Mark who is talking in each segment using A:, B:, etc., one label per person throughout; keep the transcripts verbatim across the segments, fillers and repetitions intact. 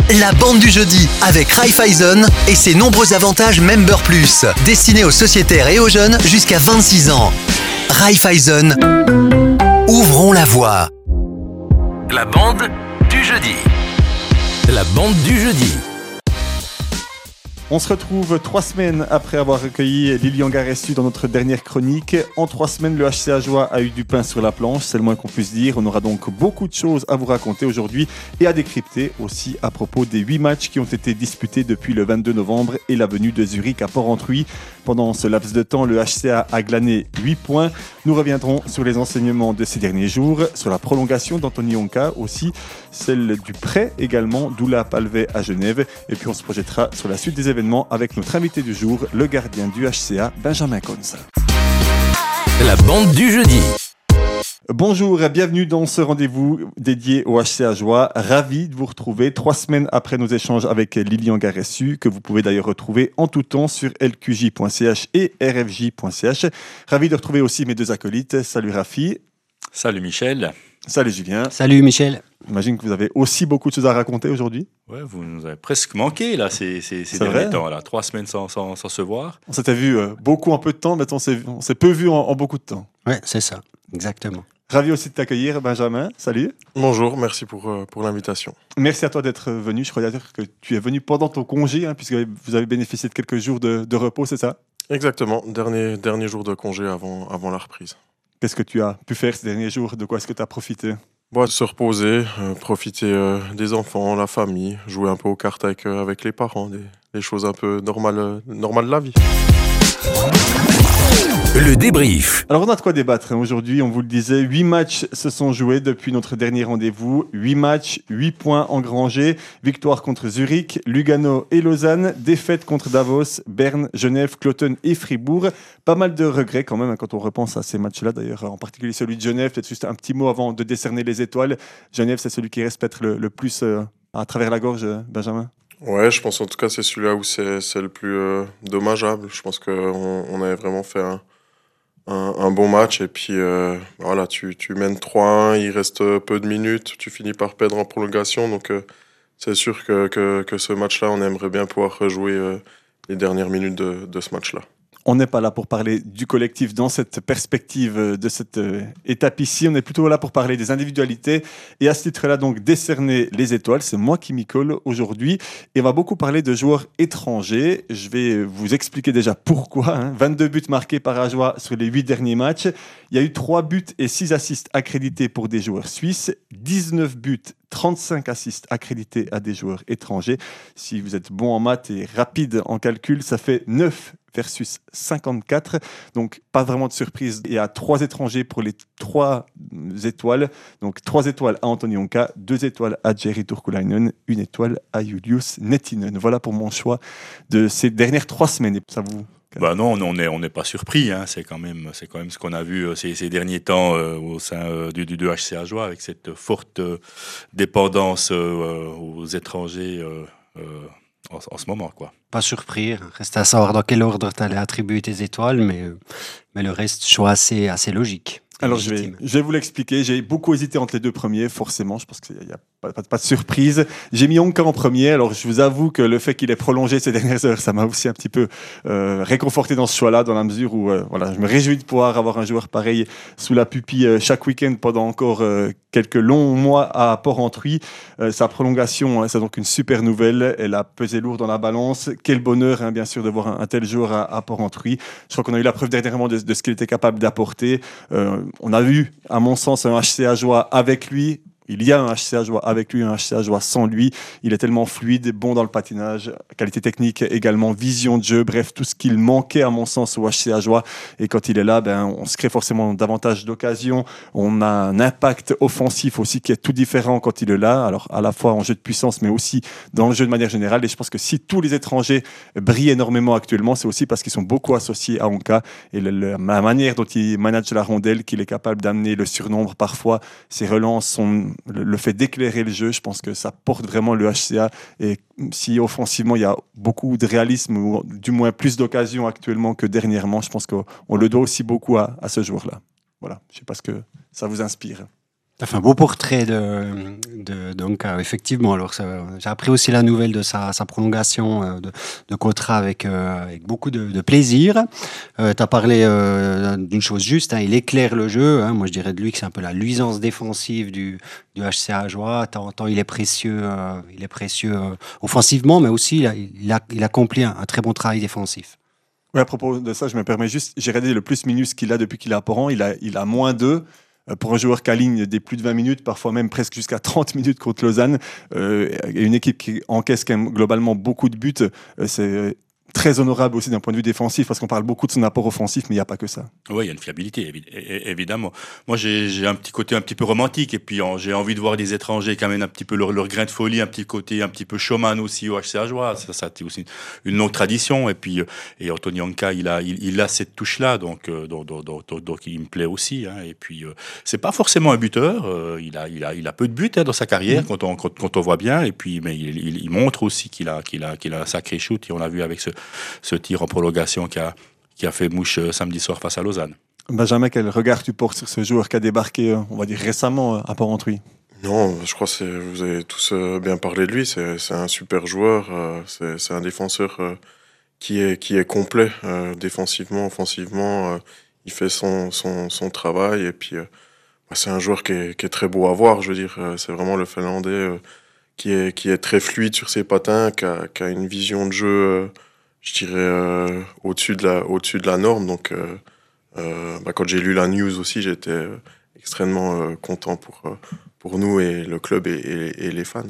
A: La bande du jeudi avec Raiffeisen et ses nombreux avantages Member Plus, destinés aux sociétaires et aux jeunes jusqu'à vingt-six ans. Raiffeisen, ouvrons la voie.
B: La bande du jeudi. La bande du jeudi.
C: On se retrouve trois semaines après avoir recueilli Lilian Garessu dans notre dernière chronique. En trois semaines, le H C Ajoie a eu du pain sur la planche, c'est le moins qu'on puisse dire. On aura donc beaucoup de choses à vous raconter aujourd'hui et à décrypter aussi à propos des huit matchs qui ont été disputés depuis le vingt-deux novembre et la venue de Zurich à Port-Entruy. Pendant ce laps de temps, le H C A a glané huit points. Nous reviendrons sur les enseignements de ces derniers jours, sur la prolongation d'Anthony Onca aussi, celle du prêt également d'Oula Palvet à Genève. Et puis on se projettera sur la suite des événements avec notre invité du jour, le gardien du H C A, Benjamin Cons.
B: La bande du jeudi.
C: Bonjour et bienvenue dans ce rendez-vous dédié au H C Ajoie. Ravi de vous retrouver trois semaines après nos échanges avec Lilian Garessu, que vous pouvez d'ailleurs retrouver en tout temps sur l q j point c h et r f j point c h. Ravi de retrouver aussi mes deux acolytes. Salut Rafi.
D: Salut Michel.
C: Salut Julien.
E: Salut Michel.
C: J'imagine que vous avez aussi beaucoup de choses à raconter aujourd'hui.
D: Ouais, vous nous avez presque manqué là, ces, ces, ces
C: C'est
D: derniers
C: vrai
D: temps. Là. Trois semaines sans, sans, sans se voir.
C: On s'était vu euh, beaucoup en peu de temps, mais on s'est, on s'est peu vu en, en beaucoup de temps.
E: Ouais, c'est ça, exactement.
C: Ravi aussi de t'accueillir, Benjamin. Salut.
F: Bonjour, merci pour, euh, pour l'invitation.
C: Merci à toi d'être venu. Je crois d'ailleurs que tu es venu pendant ton congé, hein, puisque vous avez bénéficié de quelques jours de, de repos, c'est ça?
F: Exactement, dernier, dernier jour de congé avant, avant la reprise.
C: Qu'est-ce que tu as pu faire ces derniers jours? De quoi est-ce que tu as profité?
F: Bon, se reposer, euh, profiter euh, des enfants, la famille, jouer un peu aux cartes avec, euh, avec les parents, des, des choses un peu normales, euh, normales de la vie.
B: Le débrief.
C: Alors on a de quoi débattre hein. Aujourd'hui, on vous le disait, huit matchs se sont joués depuis notre dernier rendez-vous. huit matchs, huit points engrangés. Victoire contre Zurich, Lugano et Lausanne. Défaite contre Davos, Berne, Genève, Cloton et Fribourg. Pas mal de regrets quand même hein, quand on repense à ces matchs-là. D'ailleurs, en particulier celui de Genève. Peut-être juste un petit mot avant de décerner les étoiles. Genève, c'est celui qui reste peut-être le, le plus euh, à travers la gorge, Benjamin.
F: Ouais, je pense en tout cas c'est celui-là où c'est, c'est le plus euh, dommageable. Je pense qu'on on avait vraiment fait un... Un, un bon match et puis euh, voilà, tu, tu mènes trois un, il reste peu de minutes, tu finis par perdre en prolongation, donc euh, c'est sûr que, que, que ce match-là, on aimerait bien pouvoir rejouer euh, les dernières minutes de, de ce match-là.
C: On n'est pas là pour parler du collectif dans cette perspective de cette étape ici. On est plutôt là pour parler des individualités. Et à ce titre-là, donc, décerner les étoiles. C'est moi qui m'y colle aujourd'hui. Et on va beaucoup parler de joueurs étrangers. Je vais vous expliquer déjà pourquoi. Hein. vingt-deux buts marqués par Ajoie sur les huit derniers matchs. Il y a eu trois buts et six assists accrédités pour des joueurs suisses. dix-neuf buts, trente-cinq assists accrédités à des joueurs étrangers. Si vous êtes bon en maths et rapide en calcul, ça fait neuf versus cinquante-quatre. Donc, pas vraiment de surprise. Il y a trois étrangers pour les trois étoiles. Donc, trois étoiles à Anthony Onca, deux étoiles à Jerry Turkulainen, une étoile à Julius Nettinen. Voilà pour mon choix de ces dernières trois semaines. Ça vous...
D: Bah non, on n'est on n'est pas surpris. Hein. C'est quand même, c'est quand même ce qu'on a vu euh, ces, ces derniers temps euh, au sein euh, du, du, du H C Ajoie avec cette forte euh, dépendance euh, aux étrangers euh, euh, en, en ce moment, quoi.
E: Pas surpris, reste à savoir dans quel ordre tu allais attribuer tes étoiles, mais, mais le reste, choix assez, assez logique.
C: Alors je vais, je vais vous l'expliquer. J'ai beaucoup hésité entre les deux premiers, forcément. Je pense qu'il n'y a pas, pas, pas de surprise. J'ai mis Onca en premier. Alors je vous avoue que le fait qu'il ait prolongé ces dernières heures, ça m'a aussi un petit peu euh, réconforté dans ce choix-là, dans la mesure où euh, voilà, je me réjouis de pouvoir avoir un joueur pareil sous la pupille euh, chaque week-end pendant encore euh, quelques longs mois à Port-Entruy. Euh, sa prolongation, hein, c'est donc une super nouvelle. Elle a pesé lourd dans la balance. Quel bonheur, hein, bien sûr, de voir un, un tel joueur à, à Port-Entruy. Je crois qu'on a eu la preuve dernièrement de, de ce qu'il était capable d'apporter. Euh, On a vu, à mon sens, un H C Ajoie avec lui. Il y a un H C Ajoie avec lui, un H C Ajoie sans lui. Il est tellement fluide, bon dans le patinage, qualité technique également, vision de jeu, bref, tout ce qu'il manquait à mon sens au H C Ajoie. Et quand il est là, ben, on se crée forcément davantage d'occasions. On a un impact offensif aussi qui est tout différent quand il est là. Alors à la fois en jeu de puissance, mais aussi dans le jeu de manière générale. Et je pense que si tous les étrangers brillent énormément actuellement, c'est aussi parce qu'ils sont beaucoup associés à Onca. Et le, le, la manière dont il manage la rondelle, qu'il est capable d'amener le surnombre parfois, ses relances sont... le fait d'éclairer le jeu, je pense que ça porte vraiment le H C A. Et si offensivement il y a beaucoup de réalisme ou du moins plus d'occasions actuellement que dernièrement, je pense qu'on le doit aussi beaucoup à, à ce joueur-là. Voilà, je ne sais pas ce que ça vous inspire.
E: Ça fait un beau portrait de, de, donc, euh, effectivement. Alors, ça, j'ai appris aussi la nouvelle de sa, sa prolongation euh, de, de contrat avec, euh, avec beaucoup de, de plaisir. Euh, tu as parlé euh, d'une chose juste, hein, il éclaire le jeu. Hein. Moi, je dirais de lui que c'est un peu la luisance défensive du, du H C A Ajoie. Tant, tant il est précieux, euh, il est précieux euh, offensivement, mais aussi il, a, il, a, il accomplit un, un très bon travail défensif.
C: Oui, à propos de ça, je me permets juste, j'ai regardé le plus-minus qu'il a depuis qu'il est à Port-An, il a, il a moins deux. Pour un joueur qui aligne des plus de vingt minutes, parfois même presque jusqu'à trente minutes contre Lausanne, euh, et une équipe qui encaisse quand même globalement beaucoup de buts, euh, c'est très honorable aussi d'un point de vue défensif, parce qu'on parle beaucoup de son apport offensif, mais il n'y a pas que ça.
D: Oui, il y a une fiabilité, évi- é- évidemment. Moi, j'ai, j'ai un petit côté un petit peu romantique, et puis en- j'ai envie de voir des étrangers qui amènent un petit peu leur, leur grain de folie, un petit côté un petit peu showman aussi au H C Ajoie. Ça, ça c'est aussi une longue tradition. Et puis, euh, et Anthony Anka, il a, il, il a cette touche-là, donc, euh, donc, donc, donc, donc, donc il me plaît aussi. Hein. Et puis, euh, c'est pas forcément un buteur. Euh, il a, il a, il a peu de buts hein, dans sa carrière mmh. quand on, quand, quand on voit bien. Et puis, mais il, il, il montre aussi qu'il a, qu'il a, qu'il a un sacré shoot. Et on l'a vu avec ce, ce tir en prolongation qui a, qui a fait mouche euh, samedi soir face à Lausanne.
C: Benjamin, quel regard tu portes sur ce joueur qui a débarqué, euh, on va dire récemment, euh, à Port-Entruy?
F: Non, je crois que c'est, vous avez tous euh, bien parlé de lui. C'est, c'est un super joueur. Euh, c'est, c'est un défenseur euh, qui, est, qui est complet, euh, défensivement, offensivement. Euh, il fait son, son, son travail. Et puis, euh, c'est un joueur qui est, qui est très beau à voir. Je veux dire, euh, c'est vraiment le Finlandais euh, qui, est, qui est très fluide sur ses patins, qui a, qui a une vision de jeu. Euh, je dirais, euh, au-dessus, de la, au-dessus de la norme. Donc, euh, euh, bah, quand j'ai lu la news aussi, j'étais euh, extrêmement euh, content pour, euh, pour nous et le club et, et, et les fans.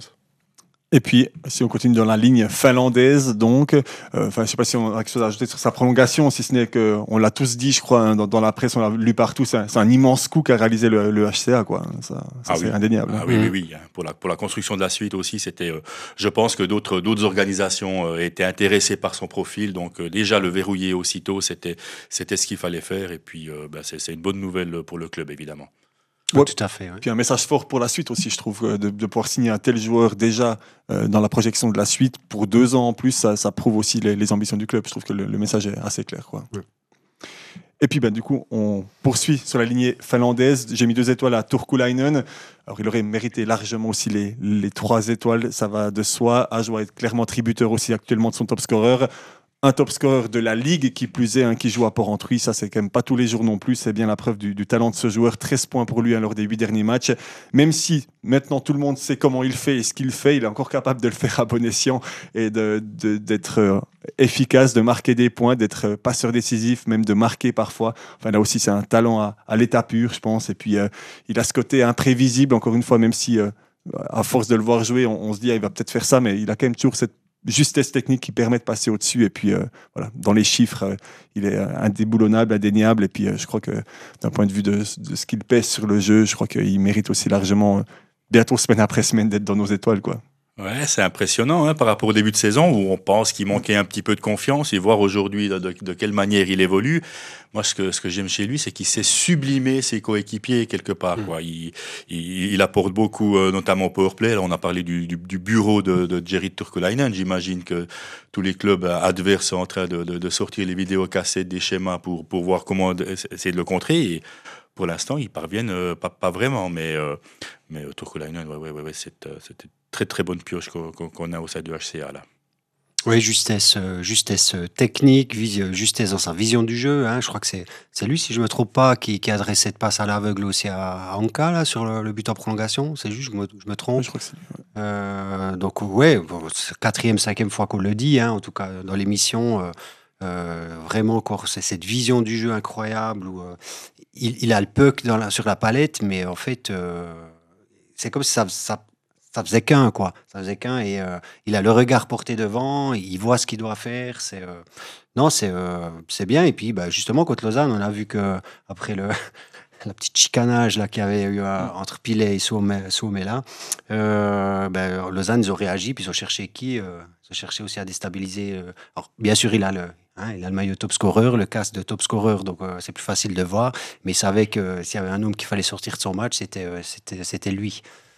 C: Et puis, si on continue dans la ligne finlandaise, donc, euh, enfin, je ne sais pas si on a quelque chose à ajouter sur sa prolongation, si ce n'est qu'on l'a tous dit, je crois, hein, dans, dans la presse, on l'a lu partout, c'est un, c'est un immense coup qu'a réalisé le, le H C A, quoi. Ça, ça
D: ah
C: c'est
D: oui.
C: indéniable.
D: Ah oui, oui, oui. Pour la, pour la construction de la suite aussi, c'était, euh, je pense que d'autres, d'autres organisations euh, étaient intéressées par son profil, donc euh, déjà le verrouiller aussitôt, c'était, c'était ce qu'il fallait faire, et puis euh, bah, c'est, c'est une bonne nouvelle pour le club, évidemment.
E: Ouais,
C: ouais.
E: tout à fait. Ouais.
C: Puis un message fort pour la suite aussi, je trouve, de, de pouvoir signer un tel joueur déjà euh, dans la projection de la suite pour deux ans en plus, ça, ça prouve aussi les, les ambitions du club. Je trouve que le, le message est assez clair, quoi. Ouais. Et puis ben, du coup, on poursuit sur la lignée finlandaise. J'ai mis deux étoiles à Turkulainen. Alors il aurait mérité largement aussi les, les trois étoiles, ça va de soi. Ajoie est clairement tributeur aussi actuellement de son top scorer. Un top scorer de la Ligue, qui plus est, hein, qui joue à Port-Entruy. Ça, c'est quand même pas tous les jours non plus. C'est bien la preuve du, du talent de ce joueur. treize points pour lui hein, lors des huit derniers matchs. Même si maintenant tout le monde sait comment il fait et ce qu'il fait, il est encore capable de le faire à bon escient et de, de, d'être euh, efficace, de marquer des points, d'être euh, passeur décisif, même de marquer parfois. Enfin, là aussi, c'est un talent à, à l'état pur, je pense. Et puis, euh, il a ce côté imprévisible, encore une fois, même si, euh, à force de le voir jouer, on, on se dit, ah, il va peut-être faire ça, mais il a quand même toujours cette justesse technique qui permet de passer au-dessus. Et puis, euh, voilà, dans les chiffres, euh, il est indéboulonnable, indéniable. Et puis, euh, je crois que d'un point de vue de, de ce qu'il pèse sur le jeu, je crois qu'il mérite aussi largement, euh, bientôt semaine après semaine, d'être dans nos étoiles, quoi.
D: Ouais, c'est impressionnant hein, par rapport au début de saison où on pense qu'il manquait un petit peu de confiance et voir aujourd'hui de, de, de quelle manière il évolue. Moi, ce que, ce que j'aime chez lui, c'est qu'il sait sublimer ses coéquipiers quelque part. Quoi. Il, il, il apporte beaucoup, euh, notamment au powerplay. Là, on a parlé du, du, du bureau de, de Jerry Turkulainen. J'imagine que tous les clubs adverses sont en train de, de, de sortir les vidéocassettes, des schémas pour, pour voir comment essayer de le contrer. Et pour l'instant, ils parviennent euh, pas, pas vraiment. Mais, euh, mais Turkulainen, ouais, ouais, ouais, ouais, c'est, euh, c'était très très bonne pioche qu'on, qu'on a au sein du H C A là.
E: Oui, justesse, euh, justesse technique, vis- justesse dans sa vision du jeu. Hein. Je crois que c'est, c'est lui, si je ne me trompe pas, qui, qui a adressé cette passe à l'aveugle aussi à, à Anka là, sur le, le but en prolongation. C'est juste, je me, je me trompe.
C: Ouais, je crois que c'est... Ouais.
E: Euh, donc, ouais, bon, c'est quatrième, cinquième fois qu'on le dit, hein, en tout cas dans l'émission. Euh, euh, vraiment, encore, c'est cette vision du jeu incroyable où euh, il, il a le puck dans la, sur la palette, mais en fait, euh, c'est comme si ça. ça Ça faisait qu'un, quoi. Ça faisait qu'un et euh, il a le regard porté devant, il voit ce qu'il doit faire. C'est, euh... Non, c'est, euh, c'est bien. Et puis, bah, justement, contre Lausanne, on a vu qu'après le... la petite chicanage là, qu'il y avait eu euh, entre Pilet et Suomela, là, euh, bah, Lausanne, ils ont réagi, puis ils ont cherché qui euh, Ils ont cherché aussi à déstabiliser. Euh... Alors, bien sûr, il a le... Hein, il a le maillot top scorer, le casque de top scorer, donc euh, c'est plus facile de voir. Mais il savait que s'il y avait un homme qu'il fallait sortir de son match, c'était, euh, c'était, c'était lui.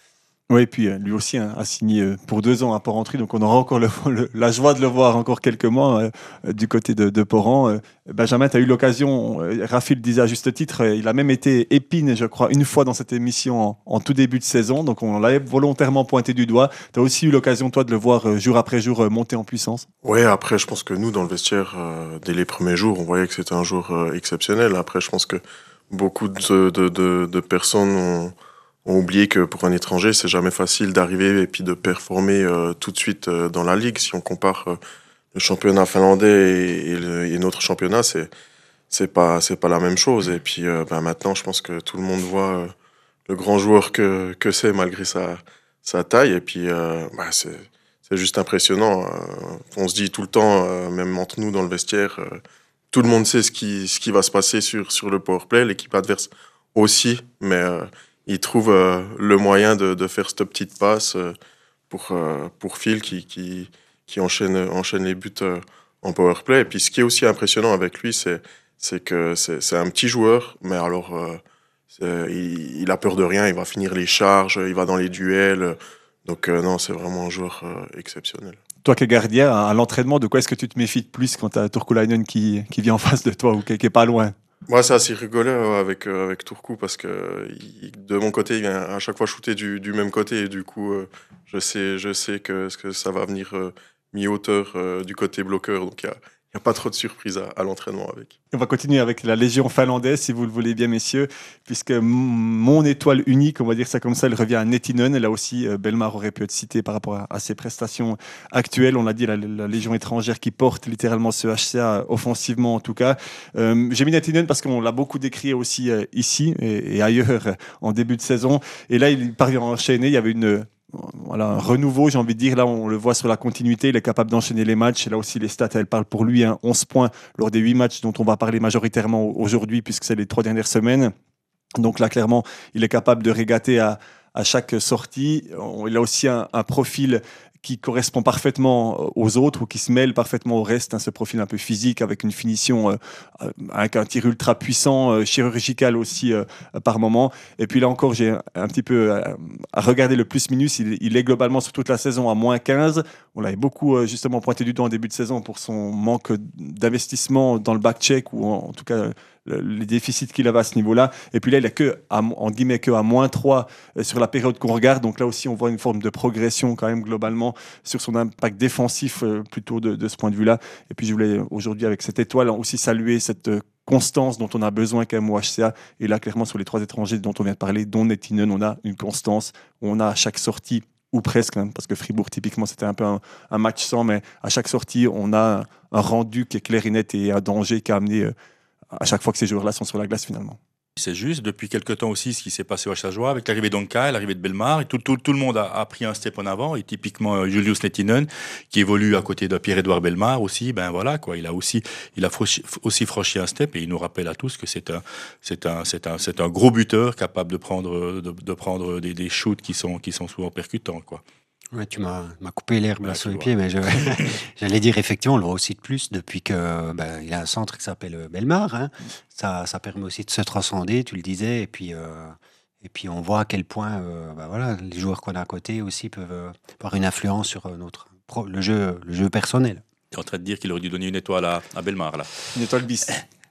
C: Oui, et puis euh, lui aussi hein, a signé euh, pour deux ans à Porrentruy, donc on aura encore le, le- la joie de le voir encore quelques mois euh, euh, du côté de, de Porrent. Euh, Benjamin, tu as eu l'occasion, euh, Rafi le disait à juste titre, euh, il a même été épine, je crois, une fois dans cette émission en, en tout début de saison, donc on l'avait volontairement pointé du doigt. Tu as aussi eu l'occasion, toi, de le voir euh, jour après jour euh, monter en puissance.
F: Ouais, après, je pense que nous, dans le vestiaire, euh, dès les premiers jours, on voyait que c'était un joueur euh, exceptionnel. Après, je pense que beaucoup de, de, de, de personnes ont, ont oublié que pour un étranger, c'est jamais facile d'arriver et puis de performer euh, tout de suite euh, dans la ligue. Si on compare euh, le championnat finlandais et, et, le, et notre championnat, c'est c'est pas c'est pas la même chose. Et puis euh, ben maintenant, je pense que tout le monde voit euh, le grand joueur que que c'est malgré sa sa taille. Et puis euh, ben, c'est c'est juste impressionnant. Euh, on se dit tout le temps, euh, même entre nous dans le vestiaire, euh, tout le monde sait ce qui ce qui va se passer sur sur le powerplay. L'équipe adverse aussi, mais euh, il trouve euh, le moyen de, de faire cette petite passe euh, pour, euh, pour Phil qui, qui, qui enchaîne, enchaîne les buts euh, en powerplay. Et puis ce qui est aussi impressionnant avec lui, c'est, c'est que c'est, c'est un petit joueur, mais alors euh, c'est- il, il a peur de rien, il va finir les charges, il va dans les duels. Donc euh, non, c'est vraiment un joueur euh, exceptionnel.
C: Toi qui es gardien, à, à l'entraînement, de quoi est-ce que tu te méfies de plus quand tu as Turkulainen qui, qui vient en face de toi ou qui, qui est pas loin?
F: Moi, c'est assez rigolo euh, avec, euh, avec Turku parce que euh, il- de mon côté, il vient à chaque fois shooter du, du même côté et du coup, euh, je sais, je sais que, que ça va venir euh, mi-hauteur euh, du côté bloqueur. Donc, il n'y a, il y a pas trop de surprises à, à l'entraînement avec.
C: On va continuer avec la Légion finlandaise, si vous le voulez bien, messieurs, puisque m- mon étoile unique, on va dire ça comme ça, elle revient à Nettinen. Et là aussi, euh, Belmar aurait pu être cité par rapport à, à ses prestations actuelles. On l'a dit, la, la Légion étrangère qui porte littéralement ce H C A, offensivement en tout cas. Euh, j'ai mis Nettinen parce qu'on l'a beaucoup décrit aussi euh, ici et, et ailleurs euh, en début de saison. Et là, il parvient à enchaîner. Il y avait une... Voilà, un renouveau, j'ai envie de dire. Là, on le voit sur la continuité. Il est capable d'enchaîner les matchs. Et là aussi, les stats, elles parlent pour lui. Hein. onze points lors des huit matchs dont on va parler majoritairement aujourd'hui, puisque c'est les trois dernières semaines. Donc là, clairement, il est capable de régater à, à chaque sortie. Il a aussi un, un profil qui correspond parfaitement aux autres ou qui se mêle parfaitement au reste, hein, ce profil un peu physique avec une finition, euh, avec un tir ultra puissant, euh, chirurgical aussi euh, par moment. Et puis là encore, j'ai un petit peu euh, à regarder le plus-minus. Il, il est globalement sur toute la saison à moins quinze. On l'avait beaucoup euh, justement pointé du doigt en début de saison pour son manque d'investissement dans le back-check ou en, en tout cas le, les déficits qu'il avait à ce niveau-là. Et puis là, il a que à, en guillemets que à moins trois euh, sur la période qu'on regarde. Donc là aussi, on voit une forme de progression quand même globalement sur son impact défensif euh, plutôt de, de ce point de vue-là. Et puis je voulais aujourd'hui avec cette étoile aussi saluer cette euh, constance dont on a besoin quand même au H C A. Et là, clairement, sur les trois étrangers dont on vient de parler, dont Nettinen, on a une constance. On a à chaque sortie, ou presque, hein, parce que Fribourg, typiquement, c'était un peu un, un match sans, mais à chaque sortie, on a un rendu qui est clair et net et un danger qui a amené euh, à chaque fois que ces joueurs-là sont sur la glace finalement.
D: C'est juste, depuis quelque temps aussi, ce qui s'est passé au H C A Joie, avec l'arrivée d'Onka, l'arrivée de Belmar, et tout, tout, tout le monde a, a pris un step en avant, et typiquement euh, Julius Nettinen, qui évolue à côté de Pierre-Édouard Belmar aussi, ben voilà, quoi, il a aussi, il a franchi, aussi franchi un step, et il nous rappelle à tous que c'est un, c'est un, c'est un, c'est un gros buteur capable de prendre, de, de prendre des, des shoots qui sont, qui sont souvent percutants, quoi.
E: Ouais, tu m'as, m'as coupé l'herbe
D: Ouais,
E: sous
D: tu
E: les
D: vois.
E: pieds, mais je, j'allais dire effectivement, on le voit aussi de plus depuis que ben, il a un centre qui s'appelle Belmar. Hein. Ça, ça permet aussi de se transcender, tu le disais, et puis euh, et puis on voit à quel point euh, ben voilà, les joueurs qu'on a à côté aussi peuvent euh, avoir une influence sur euh, notre pro- le jeu, le jeu personnel.
D: Tu es en train de dire qu'il aurait dû donner une étoile à, à Belmar, là.
C: Une étoile bis.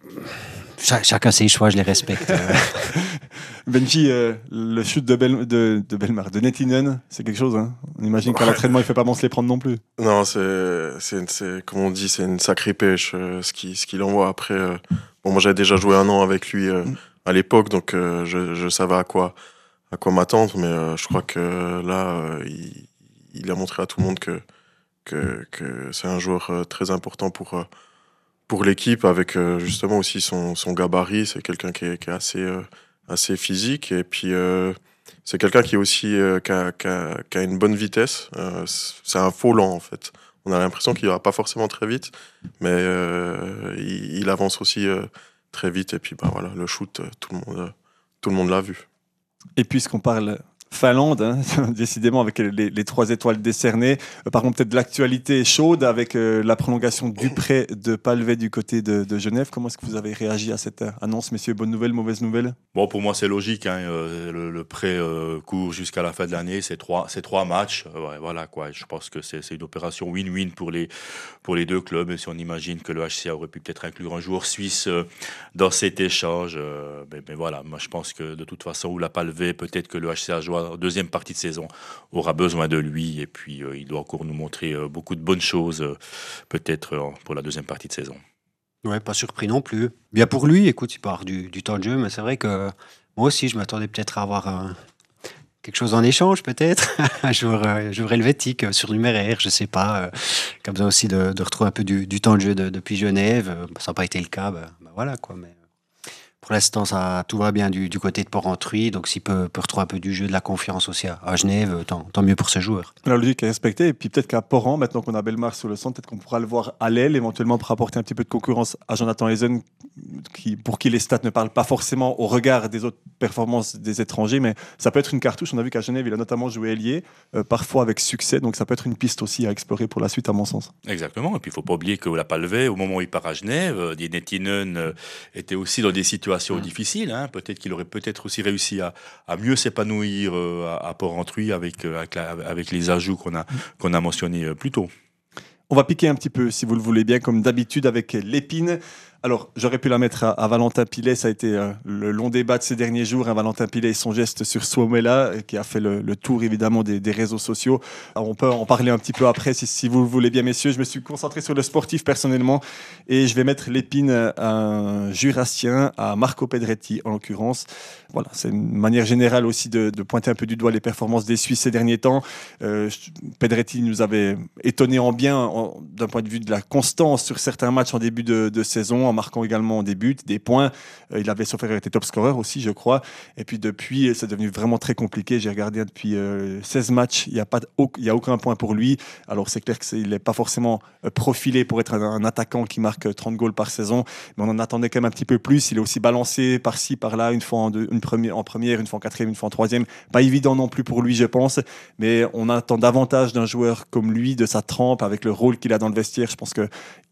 E: Cha- chacun ses choix, je les respecte. euh.
C: Benji, euh, le shoot de, Bel, de, de Belmar, de Nettinen, c'est quelque chose. Hein. On imagine qu'à
F: Ouais.
C: l'entraînement, il ne fait pas bon se les prendre non plus.
F: Non, c'est, c'est, c'est comme on dit, c'est une sacrée pêche euh, ce qu'il ce qu'il envoie après. euh. Bon, moi, j'avais déjà joué un an avec lui euh, à l'époque, donc euh, je, je savais à quoi, à quoi m'attendre, mais euh, je crois que là, euh, il, il a montré à tout le monde que, que, que c'est un joueur euh, très important pour, euh, pour l'équipe, avec euh, justement aussi son, son gabarit. C'est quelqu'un qui est, qui est assez, euh, assez physique, et puis euh, c'est quelqu'un qui est aussi euh, qui, a, qui, a, qui a une bonne vitesse. Euh, c'est un faux lent en fait. On a l'impression qu'il ira pas forcément très vite, mais euh, il, il avance aussi euh, très vite. Et puis bah voilà, le shoot, euh, tout le monde, euh, tout le monde l'a vu.
C: Et puisqu'on parle Finlande, hein, décidément, avec les, les trois étoiles décernées. Euh, par contre, peut-être de l'actualité chaude avec euh, la prolongation du prêt de Palvet du côté de, de Genève. Comment est-ce que vous avez réagi à cette annonce, messieurs? Bonne nouvelle, mauvaise nouvelle?
D: Bon, pour moi, c'est logique. Hein, euh, le, le prêt euh, court jusqu'à la fin de l'année. C'est trois, c'est trois matchs. Euh, ouais, voilà, quoi. Je pense que c'est, c'est une opération win-win pour les, pour les deux clubs. Et si on imagine que le H C A aurait pu peut-être inclure un joueur suisse euh, dans cet échange, euh, mais, mais voilà, moi, je pense que de toute façon, où la Palvet, peut-être que le H C A joue en deuxième partie de saison, aura besoin de lui. Et puis, euh, il doit encore nous montrer euh, beaucoup de bonnes choses, euh, peut-être euh, pour la deuxième partie de saison.
E: Ouais, pas surpris non plus. Bien pour lui, écoute, il part du, du temps de jeu, mais c'est vrai que moi aussi, je m'attendais peut-être à avoir un- quelque chose en échange, peut-être. Un joueur, euh, un joueur helvétique, euh, surnuméraire, je sais pas. Euh, comme ça aussi de, de retrouver un peu du, du temps de jeu de- depuis Genève. Euh, ça n'a pas été le cas, ben, ben voilà quoi. Mais pour l'instant, ça, tout va bien du, du côté de Port-Rentruy. Donc, s'il peut, peut retrouver un peu du jeu, de la confiance aussi à, à Genève, euh, tant, tant mieux pour ce joueur.
C: La logique est respectée. Et puis peut-être qu'à Port-Rent, maintenant qu'on a Bellemare sur le centre, peut-être qu'on pourra le voir à l'aile, éventuellement pour apporter un petit peu de concurrence à Jonathan Hazen, qui, pour qui les stats ne parlent pas forcément au regard des autres performances des étrangers. Mais ça peut être une cartouche. On a vu qu'à Genève, il a notamment joué ailier, euh, parfois avec succès. Donc ça peut être une piste aussi à explorer pour la suite, à mon sens.
D: Exactement. Et puis, il ne faut pas oublier que la Palvet, au moment où il part à Genève, euh, Die Nettinen euh, était aussi dans des situations difficiles. Hein. Peut-être qu'il aurait peut-être aussi réussi à, à mieux s'épanouir euh, à, à Port-Rentruy avec, euh, avec, la- avec les ajouts qu'on a, qu'on a mentionnés euh, plus tôt.
C: On va piquer un petit peu, si vous le voulez bien, comme d'habitude avec l'épine. Alors, j'aurais pu la mettre à, à Valentin Pilet. Ça a été euh, le long débat de ces derniers jours. Hein, Valentin Pilet et son geste sur Suomela, euh, qui a fait le, le tour évidemment des, des réseaux sociaux. Alors, on peut en parler un petit peu après, si, si vous le voulez bien, messieurs. Je me suis concentré sur le sportif personnellement et je vais mettre l'épine à un Jurassien, à Marco Pedretti en l'occurrence. Voilà, c'est une manière générale aussi de, de pointer un peu du doigt les performances des Suisses ces derniers temps. Euh, Pedretti nous avait étonné en bien en- d'un point de vue de la constance sur certains matchs en début de, de saison, en marquant également des buts, des points. Euh, il avait sauf erreur été top scorer aussi, je crois. Et puis depuis, c'est devenu vraiment très compliqué. J'ai regardé depuis euh, seize matchs, il n'y a, pas de- au- il y a aucun point pour lui. Alors c'est clair qu'il n'est pas forcément euh, profilé pour être un, un attaquant qui marque trente goals par saison, mais on en attendait quand même un petit peu plus. Il est aussi balancé par-ci, par-là, une fois en, deux- une première, en première, une fois en quatrième, une fois en troisième. Pas évident non plus pour lui, je pense, mais on attend davantage d'un joueur comme lui, de sa trempe, avec le rôle qu'il a dans le vestiaire. Je pense qu'il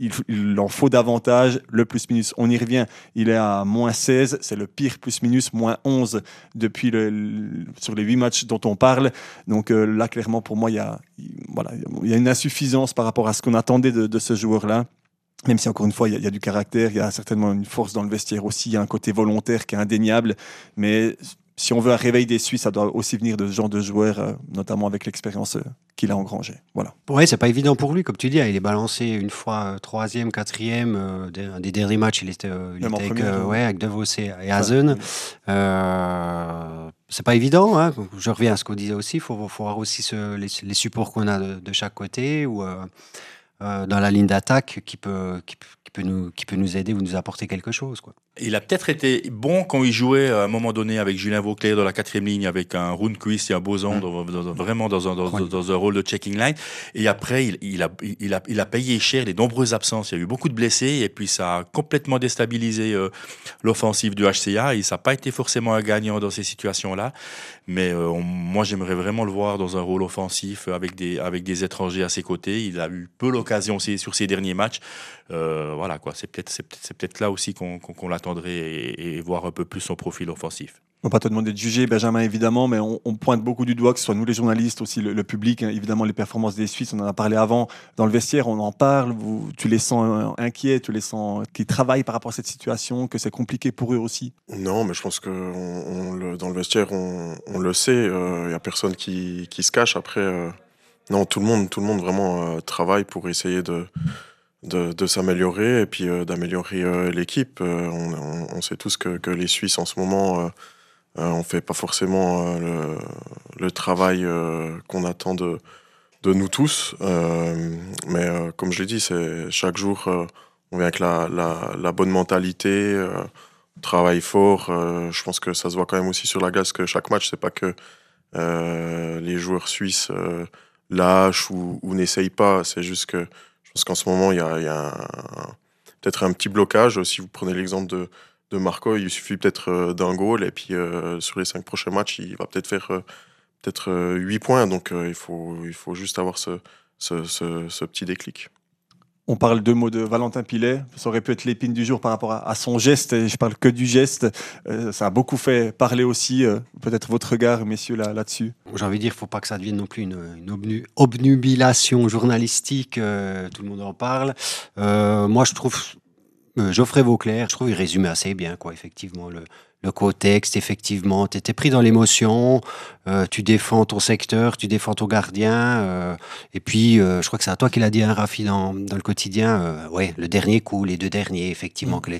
C: il en faut davantage. Le plus-minus, on y revient, il est à moins seize, c'est le pire plus-minus, moins onze depuis le, le- sur les huit matchs dont on parle. Donc euh, là, clairement, pour moi, il y a, il, voilà, il y a une insuffisance par rapport à ce qu'on attendait de, de ce joueur-là. Même si, encore une fois, il y, a, il y a du caractère, il y a certainement une force dans le vestiaire aussi, il y a un côté volontaire qui est indéniable. Mais si on veut un réveil des Suisses, ça doit aussi venir de ce genre de joueur, euh, notamment avec l'expérience euh, qu'il a engrangée. Voilà.
E: Ouais, c'est pas évident pour lui, comme tu dis. hein, Il est balancé une fois euh, troisième, quatrième. Euh, des, un des derniers matchs, il était, euh, il
C: Même en
E: était avec,
C: première,
E: euh,
C: hein.
E: ouais, avec De Vos et et Hazen.
C: Ouais.
E: Euh, c'est pas évident. Hein. Je reviens à ce qu'on disait aussi. Il faut, faut voir aussi ce- les, les supports qu'on a de, de chaque côté ou euh, euh, dans la ligne d'attaque qui peut, qui, peut- qui peut nous, qui peut nous aider ou nous apporter quelque chose. Quoi.
D: Il a peut-être été bon quand il jouait à un moment donné avec Julien Vauclair dans la quatrième ligne, avec un Rundqvist et un Boson,
E: Mm.
D: dans- dans- dans- vraiment dans un, dans,
E: Ouais.
D: dans un rôle de checking line. Et après, il, il a, il, a, il a payé cher les nombreuses absences. Il y a eu beaucoup de blessés et puis ça a complètement déstabilisé euh, l'offensive du H C A. Et ça n'a pas été forcément un gagnant dans ces situations-là. Mais euh, on- moi, j'aimerais vraiment le voir dans un rôle offensif avec des, avec des étrangers à ses côtés. Il a eu peu l'occasion aussi sur ses derniers matchs. Euh, voilà, quoi. C'est peut-être, c'est peut-être, c'est peut-être là aussi qu'on, qu'on, qu'on l'attendrait et, et voir un peu plus son profil offensif.
C: On va pas te demander de juger, Benjamin, évidemment, mais on, on pointe beaucoup du doigt, que ce soit nous les journalistes, aussi le, le public, hein, évidemment les performances des Suisses, on en a parlé avant, dans le vestiaire, on en parle, vous, tu les sens euh, inquiets, tu les sens qui travaillent par rapport à cette situation, que c'est compliqué pour eux aussi.
F: Non, mais je pense que on, on le, dans le vestiaire, on, on le sait. Il n'y a personne qui, qui se cache. Après, euh, non, tout le monde, tout le monde vraiment euh, travaille pour essayer de, de, de s'améliorer et puis euh, d'améliorer euh, l'équipe. Euh, on, on, on sait tous que, que les Suisses en ce moment, euh, euh, on fait pas forcément euh, le, le travail euh, qu'on attend de, de nous tous. Euh, mais euh, comme je l'ai dit, c'est chaque jour, euh, on vient avec la, la, la bonne mentalité. Euh, travaille fort. Euh, je pense que ça se voit quand même aussi sur la glace que chaque match, c'est pas que euh, les joueurs suisses euh, lâchent ou, ou n'essayent pas. C'est juste que je pense qu'en ce moment, il y a, il y a un- peut-être un petit blocage. Si vous prenez l'exemple de, de Marco, il suffit peut-être euh, d'un goal et puis euh, sur les cinq prochains matchs, il va peut-être faire euh, peut-être euh, huit points. Donc euh, il, faut, il faut juste avoir ce, ce, ce, ce petit déclic.
C: On parle deux mots de Valentin Pilet. Ça aurait pu être l'épine du jour par rapport à, à son geste. Et je parle que du geste. Euh, ça a beaucoup fait parler aussi. Euh, peut-être votre regard, messieurs, là, là-dessus.
E: J'ai envie de dire, il ne faut pas que ça devienne non plus une, une obnu- obnubilation journalistique. Euh, tout le monde en parle. Euh, moi, je trouve, euh, Geoffrey Vauclair, je trouve il résumait assez bien, quoi, effectivement, le, le contexte. Effectivement, tu étais pris dans l'émotion. Euh, tu défends ton secteur, tu défends ton gardien. Euh, et puis, euh, je crois que c'est à toi qu'il a dit, hein, Rafi, dans, dans le quotidien. Euh, ouais, le dernier coup, les deux derniers, effectivement. Mmh. Que les...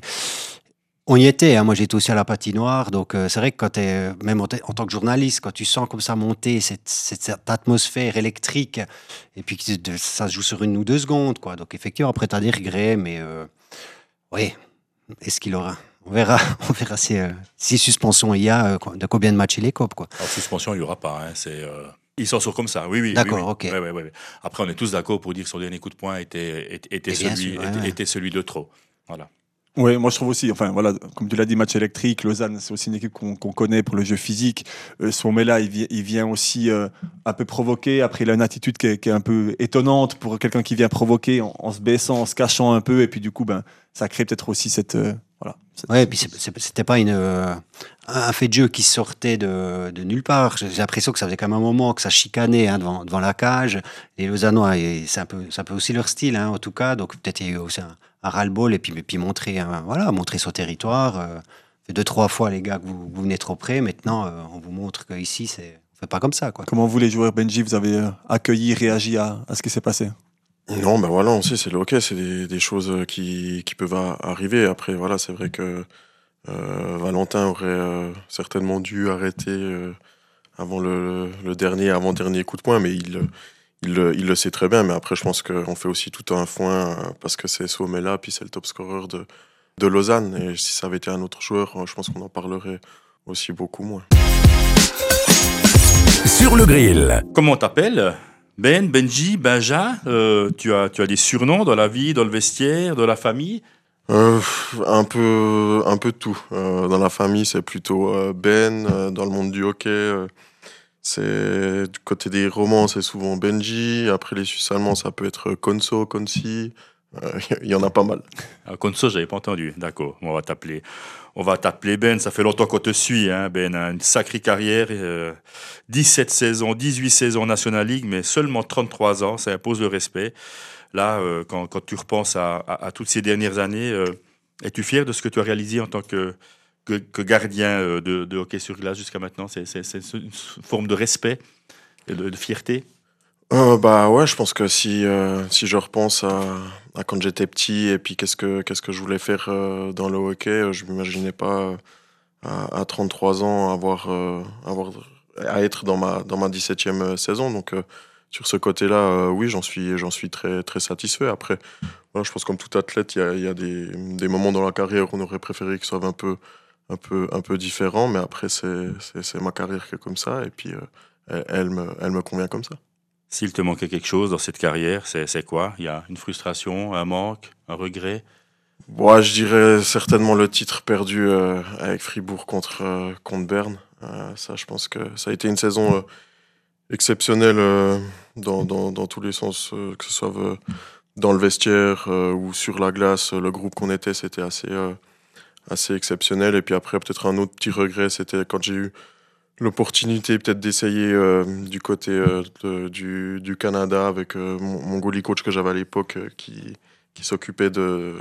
E: On y était, hein. Moi j'étais aussi à la patinoire, donc euh, c'est vrai que quand t'es, même en, en tant que journaliste, quand tu sens comme ça monter cette, cette, cette atmosphère électrique, et puis que ça se joue sur une ou deux secondes, quoi. Donc effectivement, après t'as des regrets, mais euh, oui, est-ce qu'il aura on verra, on verra si, euh, si suspension il y a, euh, de combien de matchs il écope, quoi.
D: Alors suspension il n'y aura pas, hein. C'est... Euh... Ils s'en sortent comme ça, oui, oui.
E: D'accord,
D: oui, oui.
E: ok.
D: Ouais, ouais, ouais. Après, on est tous d'accord pour dire que son dernier coup de poing était, était, était, celui,
E: sûr, ouais,
D: était,
E: ouais.
D: était celui de trop. Voilà.
C: Oui, moi je trouve aussi, enfin voilà, comme tu l'as dit, match électrique, Lausanne, c'est aussi une équipe qu'on, qu'on connaît pour le jeu physique. Euh, Sommet-là, il, vi- il vient aussi euh, un peu provoquer. Après, il a une attitude qui est, qui est un peu étonnante pour quelqu'un qui vient provoquer en, en se baissant, en se cachant un peu. Et puis du coup, ben, ça crée peut-être aussi cette... Euh, voilà, cette-
E: Ouais, et puis c'est- c'est- c'était pas une, euh, un fait de jeu qui sortait de, de nulle part. J'ai j'ai l'impression que ça faisait quand même un moment que ça chicanait, hein, devant, devant la cage. Les Lausannois, et c'est un peu, c'est un peu aussi leur style, hein, en tout cas. Donc peut-être il y a eu aussi un, un ras-le-bol et puis, et puis montrer, hein, voilà, montrer son territoire. Euh, fait deux, trois fois, les gars, que vous, vous venez trop près. Maintenant, euh, on vous montre qu'ici, c'est, on fait pas comme ça, quoi.
C: Comment vous, les joueurs, Benji, vous avez euh, accueilli, réagi à, à ce qui s'est passé?
F: Non, ben voilà, on sait, c'est le hockey, c'est des, des choses qui, qui peuvent a- arriver. Après, voilà, c'est vrai que euh, Valentin aurait euh, certainement dû arrêter euh, avant le, le dernier, avant-dernier coup de poing, mais il, il, le- il le sait très bien. Mais après, je pense qu'on fait aussi tout un foin euh, parce que c'est Sommet-là, puis c'est le top scorer de, de Lausanne. Et si ça avait été un autre joueur, euh, je pense qu'on en parlerait aussi beaucoup moins.
B: Sur le grill.
D: Comment on t'appelle ? Ben, Benji, Benja, euh, tu, as, tu as des surnoms dans la vie, dans le vestiaire, dans la famille ?
F: Euh, un peu, un peu de tout. Euh, dans la famille, c'est plutôt euh, Ben. Euh, dans le monde du hockey, euh, c'est du côté des romans, c'est souvent Benji. Après les Suisses allemands, ça peut être Konso, Konsi. Il y en a pas mal.
D: Ah, comme ça, j'avais pas entendu. D'accord, on va t'appeler. On va t'appeler Ben. Ça fait longtemps qu'on te suit, hein, Ben. Hein, une sacrée carrière. Euh, dix-sept saisons, dix-huit saisons National League, mais seulement trente-trois ans. Ça impose le respect. Là, euh, quand, quand tu repenses à, à, à toutes ces dernières années, euh, es-tu fier de ce que tu as réalisé en tant que, que, que gardien euh, de, de hockey sur glace jusqu'à maintenant ? C'est, c'est, c'est une forme de respect et de, de fierté ?
F: Euh, bah ouais, je pense que si, euh, si je repense à, à quand j'étais petit et puis qu'est-ce que, qu'est-ce que je voulais faire euh, dans le hockey, euh, je m'imaginais pas euh, à, à trente-trois ans avoir, euh, avoir, à être dans ma, dans ma dix-septième saison. Donc euh, sur ce côté-là, euh, oui, j'en suis, j'en suis très, très satisfait. Après, voilà, je pense que comme tout athlète, il y a, il y a des, des moments dans la carrière où on aurait préféré qu'ils soient un peu, un peu, un peu différents, mais après, c'est, c'est, c'est ma carrière qui est comme ça et puis euh, elle, elle me, elle me convient comme ça.
D: S'il te manquait quelque chose dans cette carrière, c'est, c'est quoi ? Il y a une frustration, un manque, un regret ?
F: Bon, je dirais certainement le titre perdu euh, avec Fribourg contre, euh, contre Berne. Euh, ça, je pense que ça a été une saison euh, exceptionnelle euh, dans, dans, dans tous les sens, euh, que ce soit euh, dans le vestiaire euh, ou sur la glace. Le groupe qu'on était, c'était assez, euh, assez exceptionnel. Et puis après, peut-être un autre petit regret, c'était quand j'ai eu l'opportunité peut-être d'essayer euh, du côté euh, de- du, du Canada avec euh, mon, mon goalie coach que j'avais à l'époque euh, qui, qui s'occupait de,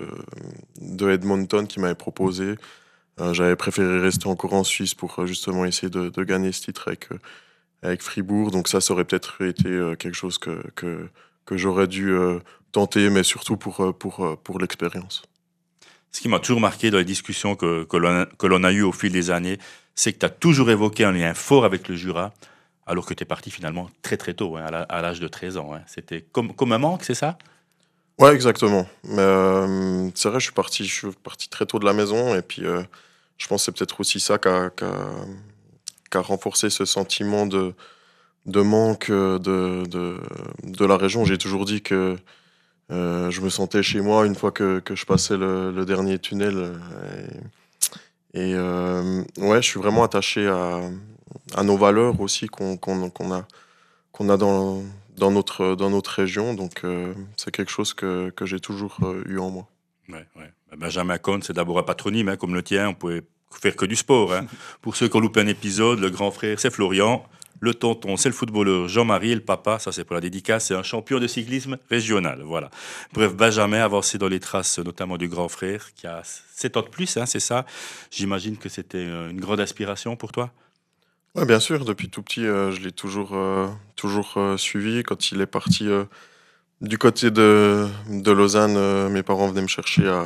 F: de Edmonton, qui m'avait proposé. Euh, j'avais préféré rester encore en Suisse pour euh, justement essayer de, de gagner ce titre avec, euh, avec Fribourg. Donc ça, ça aurait peut-être été euh, quelque chose que, que, que j'aurais dû euh, tenter, mais surtout pour, euh, pour, euh, pour l'expérience.
D: Ce qui m'a toujours marqué dans les discussions que, que, l'on, a, que l'on a eues au fil des années, c'est que tu as toujours évoqué un lien fort avec le Jura, alors que tu es parti finalement très très tôt, hein, à, la, à l'âge de treize ans. Hein. C'était comme, comme un manque, c'est ça ?
F: Ouais, exactement. Mais euh, c'est vrai, je suis parti, je suis parti très tôt de la maison, et puis euh, je pense que c'est peut-être aussi ça qui a, qui a, qui a renforcé ce sentiment de, de manque de, de, de la région. J'ai toujours dit que euh, je me sentais chez moi une fois que, que je passais le, le dernier tunnel. Et, et euh, ouais, je suis vraiment attaché à, à nos valeurs aussi qu'on, qu'on, qu'on a, qu'on a dans, dans, notre, dans notre région. Donc, euh, c'est quelque chose que, que j'ai toujours euh, eu en moi.
D: Ouais, ouais. Benjamin Cohn, c'est d'abord un patronyme, hein, comme le tien. On pouvait faire que du sport. Hein. Pour ceux qui ont loupé un épisode, le grand frère, c'est Florian. Le tonton, c'est le footballeur Jean-Marie. Et le papa, ça c'est pour la dédicace, c'est un champion de cyclisme régional. Voilà. Bref, Benjamin a avancé dans les traces, notamment du grand frère, qui a sept ans de plus, hein, c'est ça. J'imagine que c'était une grande inspiration pour toi.
F: Oui, bien sûr. Depuis tout petit, euh, je l'ai toujours, euh, toujours euh, suivi. Quand il est parti euh, du côté de, de Lausanne, euh, mes parents venaient me chercher à,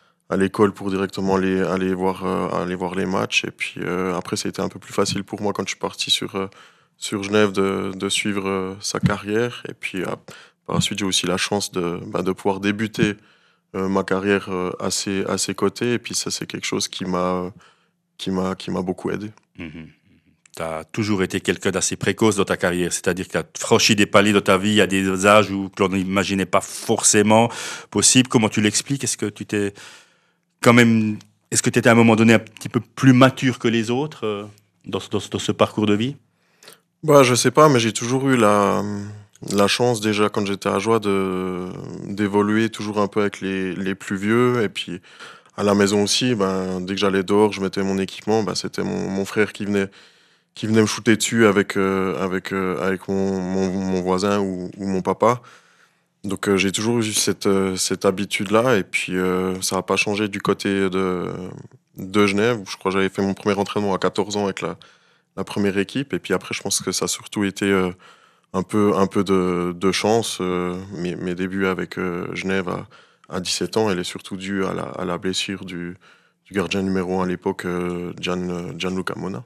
F: à l'école pour directement aller, aller, voir, euh, aller voir les matchs. Et puis euh, après, ça a été un peu plus facile pour moi quand je suis parti sur, euh, sur Genève de, de suivre euh, sa carrière. Et puis euh, par la suite, j'ai aussi la chance de, bah, de pouvoir débuter euh, ma carrière euh, à, ses, à ses côtés. Et puis ça, c'est quelque chose qui m'a, qui m'a, qui m'a beaucoup aidé.
D: Mmh. Tu as toujours été quelqu'un d'assez précoce dans ta carrière, c'est-à-dire que tu as franchi des paliers dans ta vie à des âges où l'on n'imaginait pas forcément possible. Comment tu l'expliques? Est-ce que tu t'es quand même, est-ce que tu étais à un moment donné un petit peu plus mature que les autres euh, dans, dans, dans ce parcours de vie?
F: Bah, je sais pas, mais j'ai toujours eu la, la chance déjà quand j'étais à Joie de, d'évoluer toujours un peu avec les, les plus vieux. Et puis à la maison aussi, ben, dès que j'allais dehors, je mettais mon équipement, ben, c'était mon, mon frère qui venait qui venait me shooter dessus avec, euh, avec, euh, avec mon, mon, mon voisin ou, ou mon papa. Donc euh, j'ai toujours eu cette, euh, cette habitude-là. Et puis euh, ça n'a pas changé du côté de, de Genève, où je crois que j'avais fait mon premier entraînement à quatorze ans avec la, la première équipe. Et puis après, je pense que ça a surtout été euh, un peu, un peu de, de chance. Euh, mes, mes débuts avec euh, Genève à, à dix-sept ans, elle est surtout due à la, à la blessure du, du gardien numéro un à l'époque, euh, Gian, Gianluca Mona.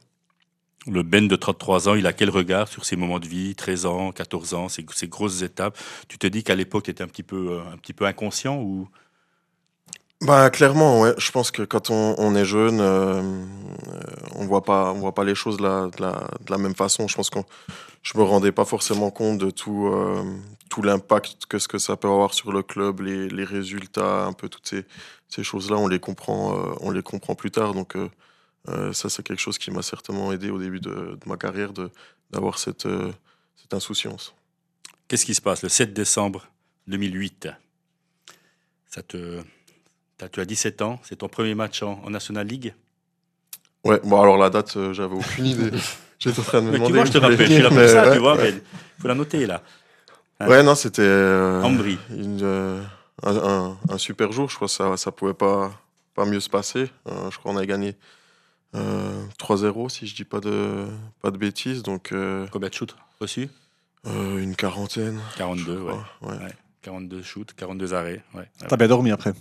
D: Le Ben de trente-trois ans, il a quel regard sur ces moments de vie, treize ans, quatorze ans, ces, ces grosses étapes? Tu te dis qu'à l'époque, tu étais un petit peu, un petit peu inconscient ou...
F: Bah, clairement, ouais. Je pense que quand on, on est jeune, euh, on voit pas, on voit pas les choses de la, de la, de la même façon. Je pense que je me rendais pas forcément compte de tout, euh, tout l'impact que ce que ça peut avoir sur le club, les, les résultats, un peu toutes ces, ces choses-là. On les comprend, euh, on les comprend plus tard. Donc, euh, Euh, ça, c'est quelque chose qui m'a certainement aidé au début de, de ma carrière de, d'avoir cette, euh, cette insouciance.
D: Qu'est-ce qui se passe le sept décembre deux mille huit? Ça te, tu as dix-sept ans, c'est ton premier match en, en National League?
F: Ouais, bon, alors la date, euh, j'avais aucune idée. J'étais en train de me
D: mais
F: demander.
D: Tu vois, je te rappelle, je suis là pour
F: mais,
D: ça,
F: ouais,
D: tu vois,
F: ouais.
D: mais il faut la noter là.
F: Hein? Ouais, non, c'était euh,
D: Ambry.
F: Une, euh, un, un, un super jour. Je crois que ça, ça pouvait pas, pas mieux se passer. Euh, je crois qu'on a gagné. Euh, trois zéro si je dis pas de, pas de bêtises. Donc, euh,
D: Combien de shoots reçus?
F: euh, Une quarantaine.
D: quarante-deux, ouais.
F: ouais.
D: ouais. quarante-deux shoots, quarante-deux arrêts. Ouais.
C: T'as bien dormi après?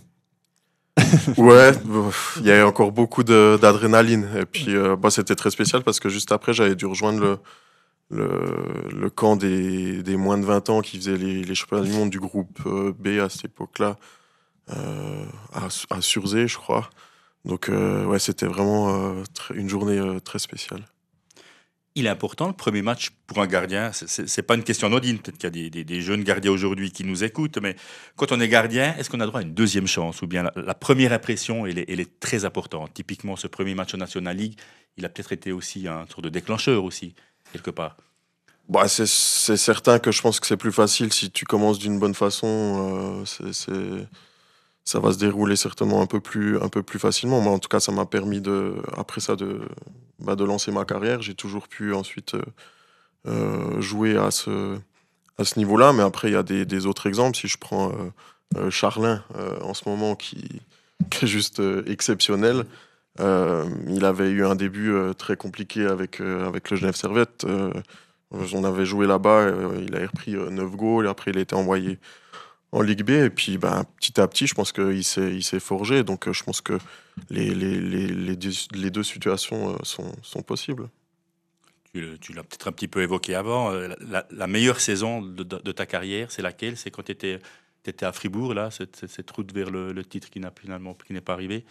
F: Ouais, il y avait encore beaucoup de, d'adrénaline. Et puis, euh, bah, c'était très spécial parce que juste après, j'avais dû rejoindre le, le, le camp des, des moins de vingt ans qui faisaient les, les championnats du monde du groupe euh, B à cette époque-là, euh, à, à Surzé, je crois. Donc, euh, ouais, c'était vraiment euh, très, une journée euh, très spéciale.
D: Il est important, le premier match pour un gardien. C'est, c'est pas une question anodine. Peut-être qu'il y a des, des, des jeunes gardiens aujourd'hui qui nous écoutent, mais quand on est gardien, est-ce qu'on a droit à une deuxième chance? Ou bien la, la première impression, elle est, elle est très importante. Typiquement, ce premier match en National League, il a peut-être été aussi un tour de déclencheur aussi, quelque part.
F: Bah, c'est, c'est certain que je pense que c'est plus facile si tu commences d'une bonne façon. Euh, c'est... c'est... ça va se dérouler certainement un peu plus, un peu plus facilement. Moi, en tout cas, ça m'a permis, de, après ça, de, bah, de lancer ma carrière. J'ai toujours pu ensuite euh, jouer à ce, à ce niveau-là. Mais après, il y a des, des autres exemples. Si je prends euh, euh, Charlin, euh, en ce moment, qui, qui est juste euh, exceptionnel. Euh, il avait eu un début euh, très compliqué avec, euh, avec le Genève Servette. Euh, on avait joué là-bas, euh, il avait repris euh, neuf goals. Et après, il a été envoyé en Ligue B, et puis ben, petit à petit, je pense qu'il s'est, il s'est forgé. Donc euh, je pense que les, les, les, les, deux, les deux situations euh, sont, sont possibles.
D: Tu, tu l'as peut-être un petit peu évoqué avant. Euh, la, la meilleure saison de, de, de ta carrière, c'est laquelle? C'est quand tu étais, étais à Fribourg, là, cette, cette, cette route vers le, le titre qui, n'a, finalement, qui n'est pas arrivé?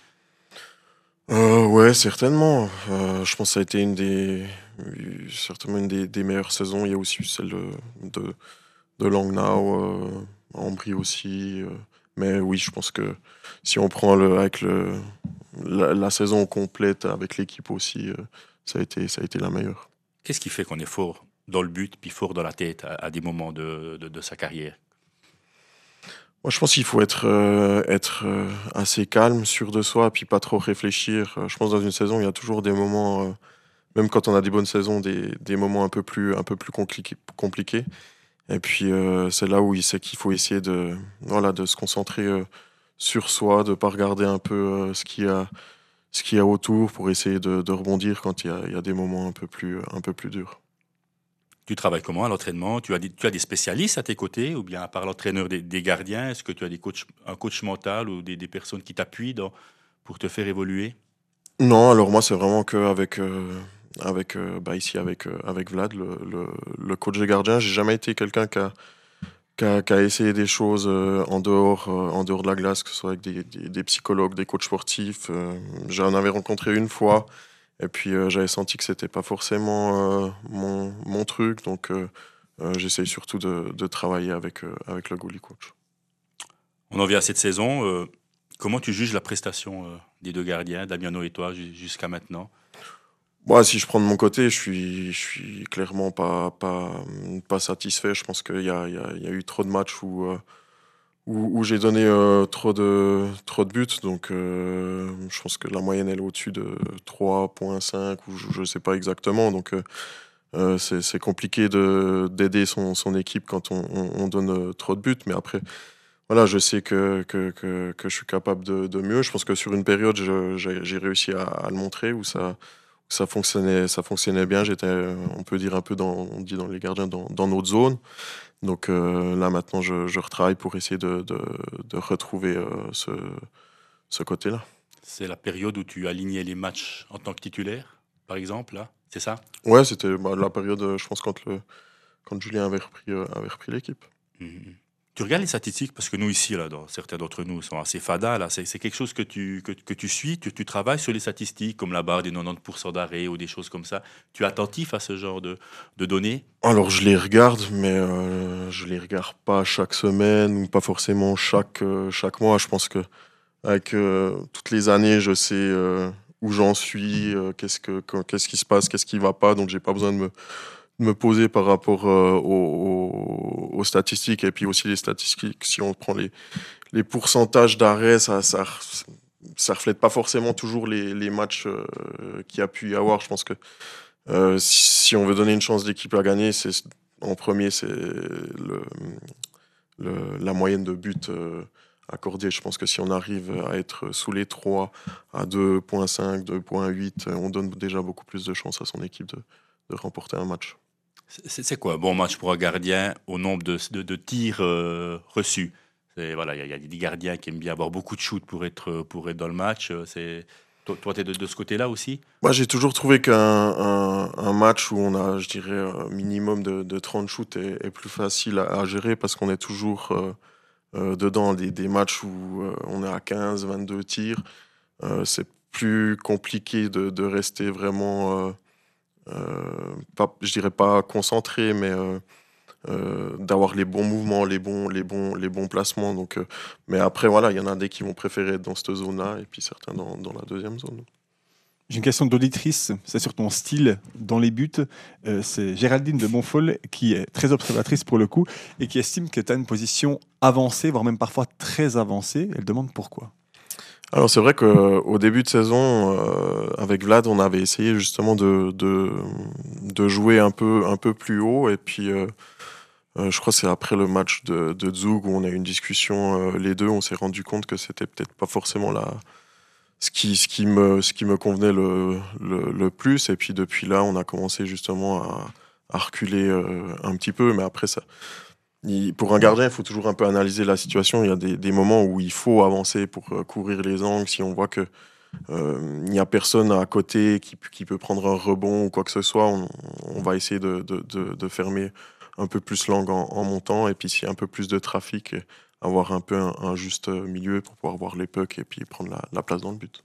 F: euh, Ouais, certainement. Euh, je pense que ça a été une des, certainement une des, des meilleures saisons. Il y a aussi celle de, de, de Langnau. Euh, Ambry aussi, euh, mais oui, je pense que si on prend le, avec le, la, la saison complète avec l'équipe aussi, euh, ça a été, ça a été la meilleure.
D: Qu'est-ce qui fait qu'on est fort dans le but, puis fort dans la tête à, à des moments de, de, de sa carrière?
F: Moi, je pense qu'il faut être, euh, être euh, assez calme, sûr de soi, puis pas trop réfléchir. Euh, Je pense que dans une saison, il y a toujours des moments, euh, même quand on a des bonnes saisons, des, des moments un peu plus, un peu plus compliqués. compliqués. Et puis, euh, c'est là où il sait qu'il faut essayer de, voilà, de se concentrer euh, sur soi, de pas regarder un peu euh, ce qu'il y a, ce qu'il y a autour pour essayer de, de rebondir quand il y a, il y a des moments un peu plus, un peu plus durs.
D: Tu travailles comment à l'entraînement? Tu as, des, tu as des spécialistes à tes côtés, ou bien à part l'entraîneur des, des gardiens, est-ce que tu as des coachs, un coach mental ou des, des personnes qui t'appuient dans- pour te faire évoluer?
F: Non, alors moi, c'est vraiment qu'avec, euh, avec, euh, bah, ici, avec, euh, avec Vlad, le, le, le coach des gardiens. J'ai jamais été quelqu'un qui a, qui a, qui a essayé des choses euh, en dehors, euh, en dehors de la glace, que ce soit avec des, des, des psychologues, des coachs sportifs. Euh, j'en avais rencontré une fois, et puis euh, j'avais senti que c'était pas forcément euh, mon, mon truc, donc euh, euh, j'essaye surtout de, de travailler avec, euh, avec le goalie coach.
D: On en vient à cette saison. euh, comment tu juges la prestation euh, des deux gardiens, Damiano et toi, ju- jusqu'à maintenant?
F: Moi, si je prends de mon côté, je suis, je suis clairement pas, pas, pas satisfait. Je pense qu'il y a, il y a, il y a eu trop de matchs où, euh, où, où j'ai donné euh, trop de, trop de buts. Donc, euh, je pense que la moyenne, elle est au-dessus de trois virgule cinq ou je ne sais pas exactement. Donc, euh, euh, c'est, c'est compliqué de, d'aider son, son équipe quand on, on, on donne euh, trop de buts. Mais après, voilà, je sais que, que, que, que je suis capable de, de mieux. Je pense que sur une période, je- j'ai, j'ai réussi à, à le montrer où ça ça fonctionnait, ça fonctionnait bien. J'étais, euh, on peut dire un peu dans, on dit dans les gardiens, dans, dans notre zone. Donc euh, là maintenant, je, je retravaille pour essayer de, de, de retrouver euh, ce, ce côté-là.
D: C'est la période où tu alignais les matchs en tant que titulaire, par exemple, là? C'est ça?
F: Ouais, c'était bah, la période, euh, je pense, quand, le, quand Julien avait repris, euh, avait repris l'équipe.
D: Mhm. Tu regardes les statistiques, parce que nous ici, là, dans, certains d'entre nous sont assez fadas, là. C'est, c'est quelque chose que tu, que, que tu suis, tu, tu travailles sur les statistiques, comme la barre des quatre-vingt-dix pour cent d'arrêt ou des choses comme ça. Tu es attentif à ce genre de, de données?
F: Alors je les regarde, mais euh, je les regarde pas chaque semaine ou pas forcément chaque, euh, chaque mois. Je pense que avec euh, toutes les années, je sais euh, où j'en suis, euh, qu'est-ce que, que- qu'est-ce qui se passe, qu'est-ce qui va pas. Donc j'ai pas besoin de me me poser par rapport euh, aux, aux- aux statistiques et puis aussi les statistiques, si on prend les, les pourcentages d'arrêt, ça, ça, ça reflète pas forcément toujours les, les matchs euh, qu'il y a pu y avoir. Je pense que euh, si on veut donner une chance d'équipe à gagner, c'est en premier, c'est le, le- la moyenne de buts euh, accordée. Je pense que si on arrive à être sous les trois, à deux virgule cinq, deux virgule huit, on donne déjà beaucoup plus de chances à son équipe de, de remporter un match.
D: C'est, c'est quoi un bon match pour un gardien au nombre de, de, de tirs euh, reçus? C'est, voilà, il y, a- il y a des gardiens qui aiment bien avoir beaucoup de shoots pour être, pour être dans le match. euh, C'est, toi, toi tu es de, de ce côté-là aussi?
F: Moi, j'ai toujours trouvé qu'un un, un match où on a, je dirais, un minimum de, de trente shoots est, est plus facile à, à gérer parce qu'on est toujours euh, euh, dedans. Des, des matchs où euh, on est à quinze, vingt-deux tirs, euh, c'est plus compliqué de, de rester vraiment, euh, euh, pas, je dirais pas concentré, mais euh, euh, d'avoir les bons mouvements, les bons, les bons, les bons placements. Donc, euh, mais après, voilà, il y en a des qui vont préférer être dans cette zone-là et puis certains dans, dans la deuxième zone.
C: J'ai une question d'auditrice, c'est sur ton style dans les buts. Euh, c'est Géraldine de Montfol qui est très observatrice pour le coup et qui estime que tu as une position avancée, voire même parfois très avancée. Elle demande pourquoi.
F: Alors c'est vrai qu'au début de saison, euh, avec Vlad, on avait essayé justement de, de, de jouer un peu, un peu plus haut. Et puis, euh, euh, je crois que c'est après le match de, de Zug où on a eu une discussion, euh, les deux, on s'est rendu compte que c'était peut-être pas forcément la, ce, qui, ce, qui me, ce qui me convenait le, le, le plus. Et puis depuis là, on a commencé justement à, à reculer euh, un petit peu. Mais après, ça, il- pour un gardien, il faut toujours un peu analyser la situation. Il y a des, des moments où il faut avancer pour euh, couvrir les angles. Si on voit que euh, il n'y a personne à côté qui, qui peut prendre un rebond ou quoi que ce soit, on, on va essayer de, de, de, de fermer un peu plus l'angle en, en montant. Et puis s'il y a un peu plus de trafic, avoir un peu un, un juste milieu pour pouvoir voir les pucks et puis prendre la, la place dans le but.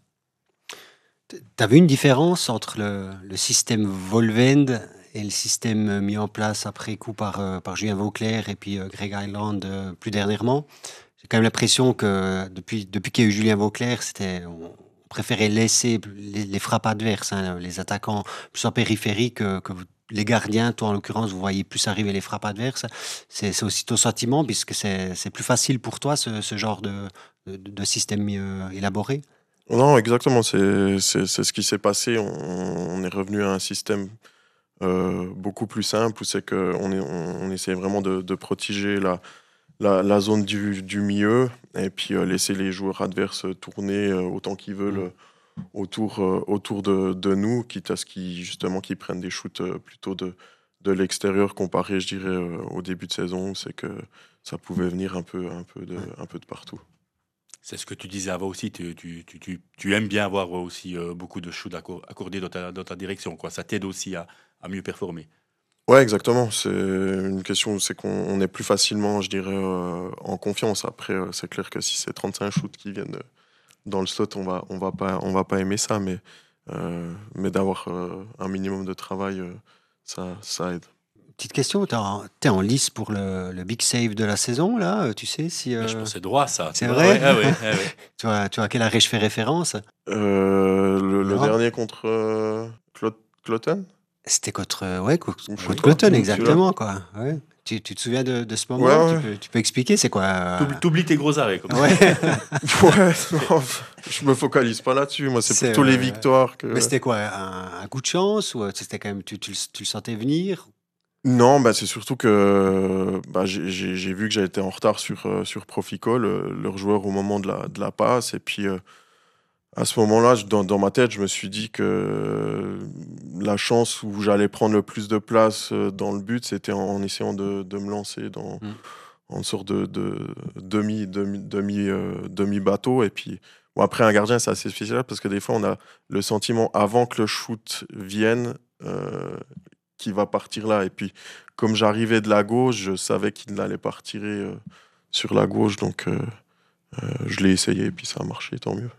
E: Tu as vu une différence entre le, le système Volvend et le système mis en place après coup par, euh, par Julien Vauclair et puis euh, Greg Highland euh, plus dernièrement? J'ai quand même l'impression que depuis, depuis qu'il y a eu Julien Vauclair, c'était, on préférait laisser les, les frappes adverses, hein, les attaquants plus en périphérie que, que vous les gardiens, toi en l'occurrence, vous voyez plus arriver les frappes adverses. C'est, c'est aussi ton sentiment, puisque c'est, c'est plus facile pour toi, ce, ce genre de, de, de système mieux élaboré?
F: Non, exactement, c'est, c'est, c'est ce qui s'est passé. On, on est revenu à un système euh, beaucoup plus simple, où c'est qu'on est, on, on essaie vraiment de, de protéger la, la, la zone du, du milieu, et puis euh, laisser les joueurs adverses tourner euh, autant qu'ils veulent euh, autour, euh, autour de, de nous, quitte à ce qu'ils, justement, qu'ils prennent des shoots euh, plutôt de, de l'extérieur, comparé, je dirais, euh, au début de saison, où c'est que ça pouvait venir un peu, un peu, de, un peu de partout.
D: C'est ce que tu disais avant aussi, tu, tu, tu, tu, tu aimes bien avoir aussi euh, beaucoup de shoots accor- accordés dans ta, dans ta direction, quoi. Ça t'aide aussi à, à mieux performer.
F: Ouais, exactement. C'est une question, c'est qu'on on est plus facilement, je dirais, euh, en confiance. Après, euh, c'est clair que si c'est trente-cinq shoots qui viennent euh, dans le slot, on va, on va pas, on va pas aimer ça, mais, euh, mais d'avoir euh, un minimum de travail, euh, ça, ça aide.
E: Petite question, t'es en, t'es en lice pour le, le big save de la saison, là, tu sais si... euh,
D: Je pensais droit, ça.
E: C'est
D: tu vois.
E: vrai
D: Ouais, ah ouais, ah ouais.
E: tu, vois, tu vois à quel arrêt je fais référence?
F: Euh, le, le
E: Non.
F: dernier contre euh, Clo- Cloten.
E: C'était contre, euh, ouais, contre,
F: Je sais
E: contre
F: pas,
E: Cloton,
F: celui-là.
E: exactement, quoi. Ouais. Tu, tu te souviens de, de ce moment?
F: Ouais,
E: tu,
F: ouais.
E: peux, tu peux expliquer, c'est quoi? euh,
D: T'oublies, t'oublies tes gros arrêts. Comme ça.
E: Ouais.
F: Ouais, non, je me focalise pas là-dessus. Moi, c'est
E: C'est,
F: plutôt les
E: euh,
F: victoires que.
E: Mais c'était quoi? Un, un coup de chance? Ou euh, c'était quand même, tu, tu, le- tu le sentais venir?
F: Non, bah, c'est surtout que bah, j'ai, j'ai- j'ai vu que j'étais en retard sur, euh, sur Profico, le- leur joueur, au moment de la, de la passe. Et puis, euh, à ce moment-là, je- dans, dans ma tête, je me suis dit que la chance où j'allais prendre le plus de place euh, dans le but, c'était en, en essayant de, de me lancer dans
E: Mm.
F: en sorte de, de demi, demi, demi, euh, demi-bateau. Et puis, bon, après, un gardien, c'est assez spécial parce que des fois, on a le sentiment, avant que le shoot vienne, euh, qu'il va partir là. Et puis, comme j'arrivais de la gauche, je savais qu'il allait pas retirer euh, sur la gauche. Donc, euh, euh, je l'ai essayé et puis ça a marché, tant mieux.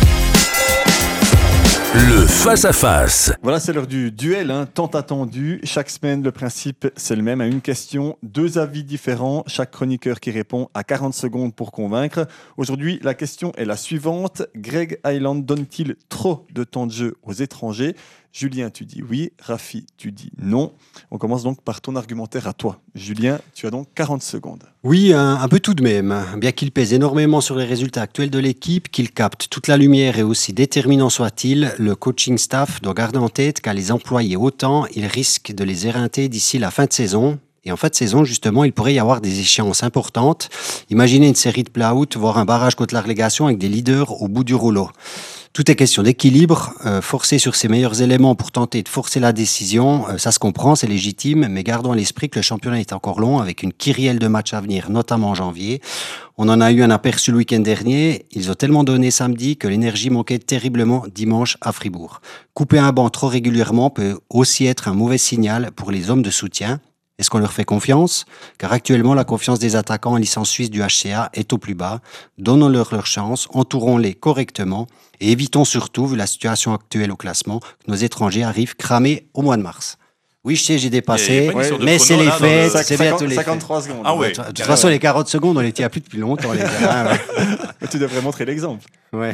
B: Le face-à-face.
C: Voilà, c'est l'heure du duel, hein, tant attendu. Chaque semaine, le principe, c'est le même. À une question, deux avis différents. Chaque chroniqueur qui répond a quarante secondes pour convaincre. Aujourd'hui, la question est la suivante. Greg Highland donne-t-il trop de temps de jeu aux étrangers? Julien, tu dis oui. Rafi, tu dis non. On commence donc par ton argumentaire à toi. Julien, tu as donc quarante secondes.
E: Oui, un, un peu tout de même. Bien qu'il pèse énormément sur les résultats actuels de l'équipe, qu'il capte toute la lumière et aussi déterminant soit-il, le coaching staff doit garder en tête qu'à les employer autant, il risque de les éreinter d'ici la fin de saison. Et en fin de saison, justement, il pourrait y avoir des échéances importantes. Imaginez une série de play-out, voire un barrage contre la relégation avec des leaders au bout du rouleau. Tout est question d'équilibre. Euh, forcer sur ses meilleurs éléments pour tenter de forcer la décision, euh, ça se comprend, c'est légitime, mais gardons à l'esprit que le championnat est encore long, avec une kyrielle de matchs à venir, notamment en janvier. On en a eu un aperçu le week-end dernier. Ils ont tellement donné samedi que l'énergie manquait terriblement dimanche à Fribourg. Couper un banc trop régulièrement peut aussi être un mauvais signal pour les hommes de soutien. Est-ce qu'on leur fait confiance? Car actuellement, la confiance des attaquants en licence suisse du H C A est au plus bas. Donnons-leur leur chance, entourons-les correctement et évitons surtout, vu la situation actuelle au classement, que nos étrangers arrivent cramés au mois de mars. Oui, je sais, j'ai
D: Il y a
E: dépassé,
D: pas une histoire de
E: mais
D: chrono,
E: c'est les
D: là, dans
E: fêtes,
D: le-
E: c'est bientôt les fêtes.
C: cinquante-trois secondes.
D: Ah ouais.
E: De toute façon, les quarante secondes, on les tient plus depuis longtemps, les gars.
C: Mais tu devrais montrer l'exemple.
E: Ouais.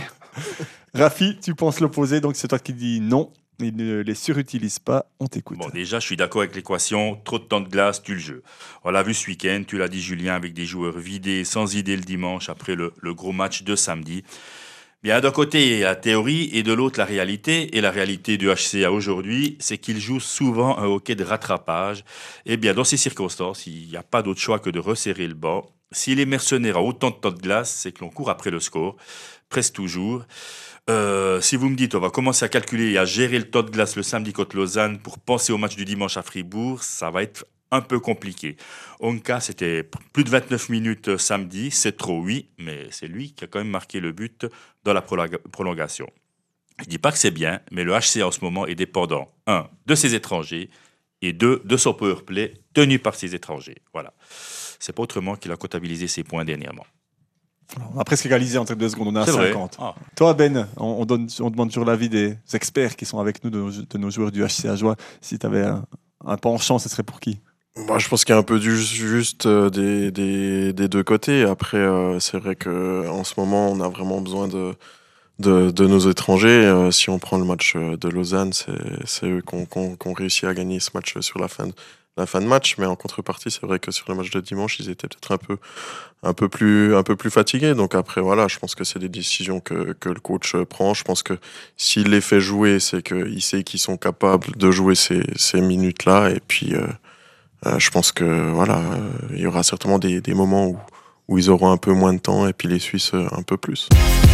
C: Rafi, tu penses l'opposé, donc c'est toi qui dis non. Il ne les surutilise pas. On t'écoute.
D: Bon, déjà, je suis d'accord avec l'équation. Trop de temps de glace, tue le jeu. On l'a vu ce week-end, tu l'as dit, Julien, avec des joueurs vidés, sans idée le dimanche, après le, le gros match de samedi. Bien, d'un côté, il y a la théorie et de l'autre, la réalité. Et la réalité du H C A aujourd'hui, c'est qu'il joue souvent un hockey de rattrapage. Et bien, dans ces circonstances, il n'y a pas d'autre choix que de resserrer le banc. Si les mercenaires ont autant de temps de glace, c'est que l'on court après le score, presque toujours. Euh, si vous me dites, on va commencer à calculer et à gérer le temps de glace le samedi contre Lausanne pour penser au match du dimanche à Fribourg, ça va être un peu compliqué. Onka, c'était plus de vingt-neuf minutes samedi, c'est trop, oui, mais c'est lui qui a quand même marqué le but dans la prolonga- prolongation. Je ne dis pas que c'est bien, mais le H C A en ce moment est dépendant, un, de ses étrangers, et deux, de son powerplay tenu par ses étrangers. Voilà. C'est pas autrement qu'il a comptabilisé ses points dernièrement.
C: On a presque égalisé en deux secondes. On est à
D: C'est vrai.
C: cinquante.
D: Ah.
C: Toi, Ben, on, on donne, on demande toujours l'avis des experts qui sont avec nous, de nos, de nos joueurs du H C A Joie. Si tu avais un, un penchant, ce serait pour qui?
F: Moi, je pense qu'il y a un peu du juste euh, des, des, des deux côtés. Après, euh, c'est vrai qu'en ce moment, on a vraiment besoin de, de, de nos étrangers. Euh, si on prend le match de Lausanne, c'est, c'est eux qui ont, qui ont- qui ont réussi à gagner ce match sur la fin de, la fin de match. Mais en contrepartie, c'est vrai que sur le match de dimanche, ils étaient peut-être un peu, un peu plus, un peu plus fatigués. Donc après, voilà, je pense que c'est des décisions que, que le coach prend. Je pense que s'il les fait jouer, c'est qu'il sait qu'ils sont capables de jouer ces, ces minutes-là. Et puis, euh, euh, je pense que voilà, euh, il y aura certainement des, des moments où, où ils auront un peu moins de temps et puis les Suisses euh, un peu plus.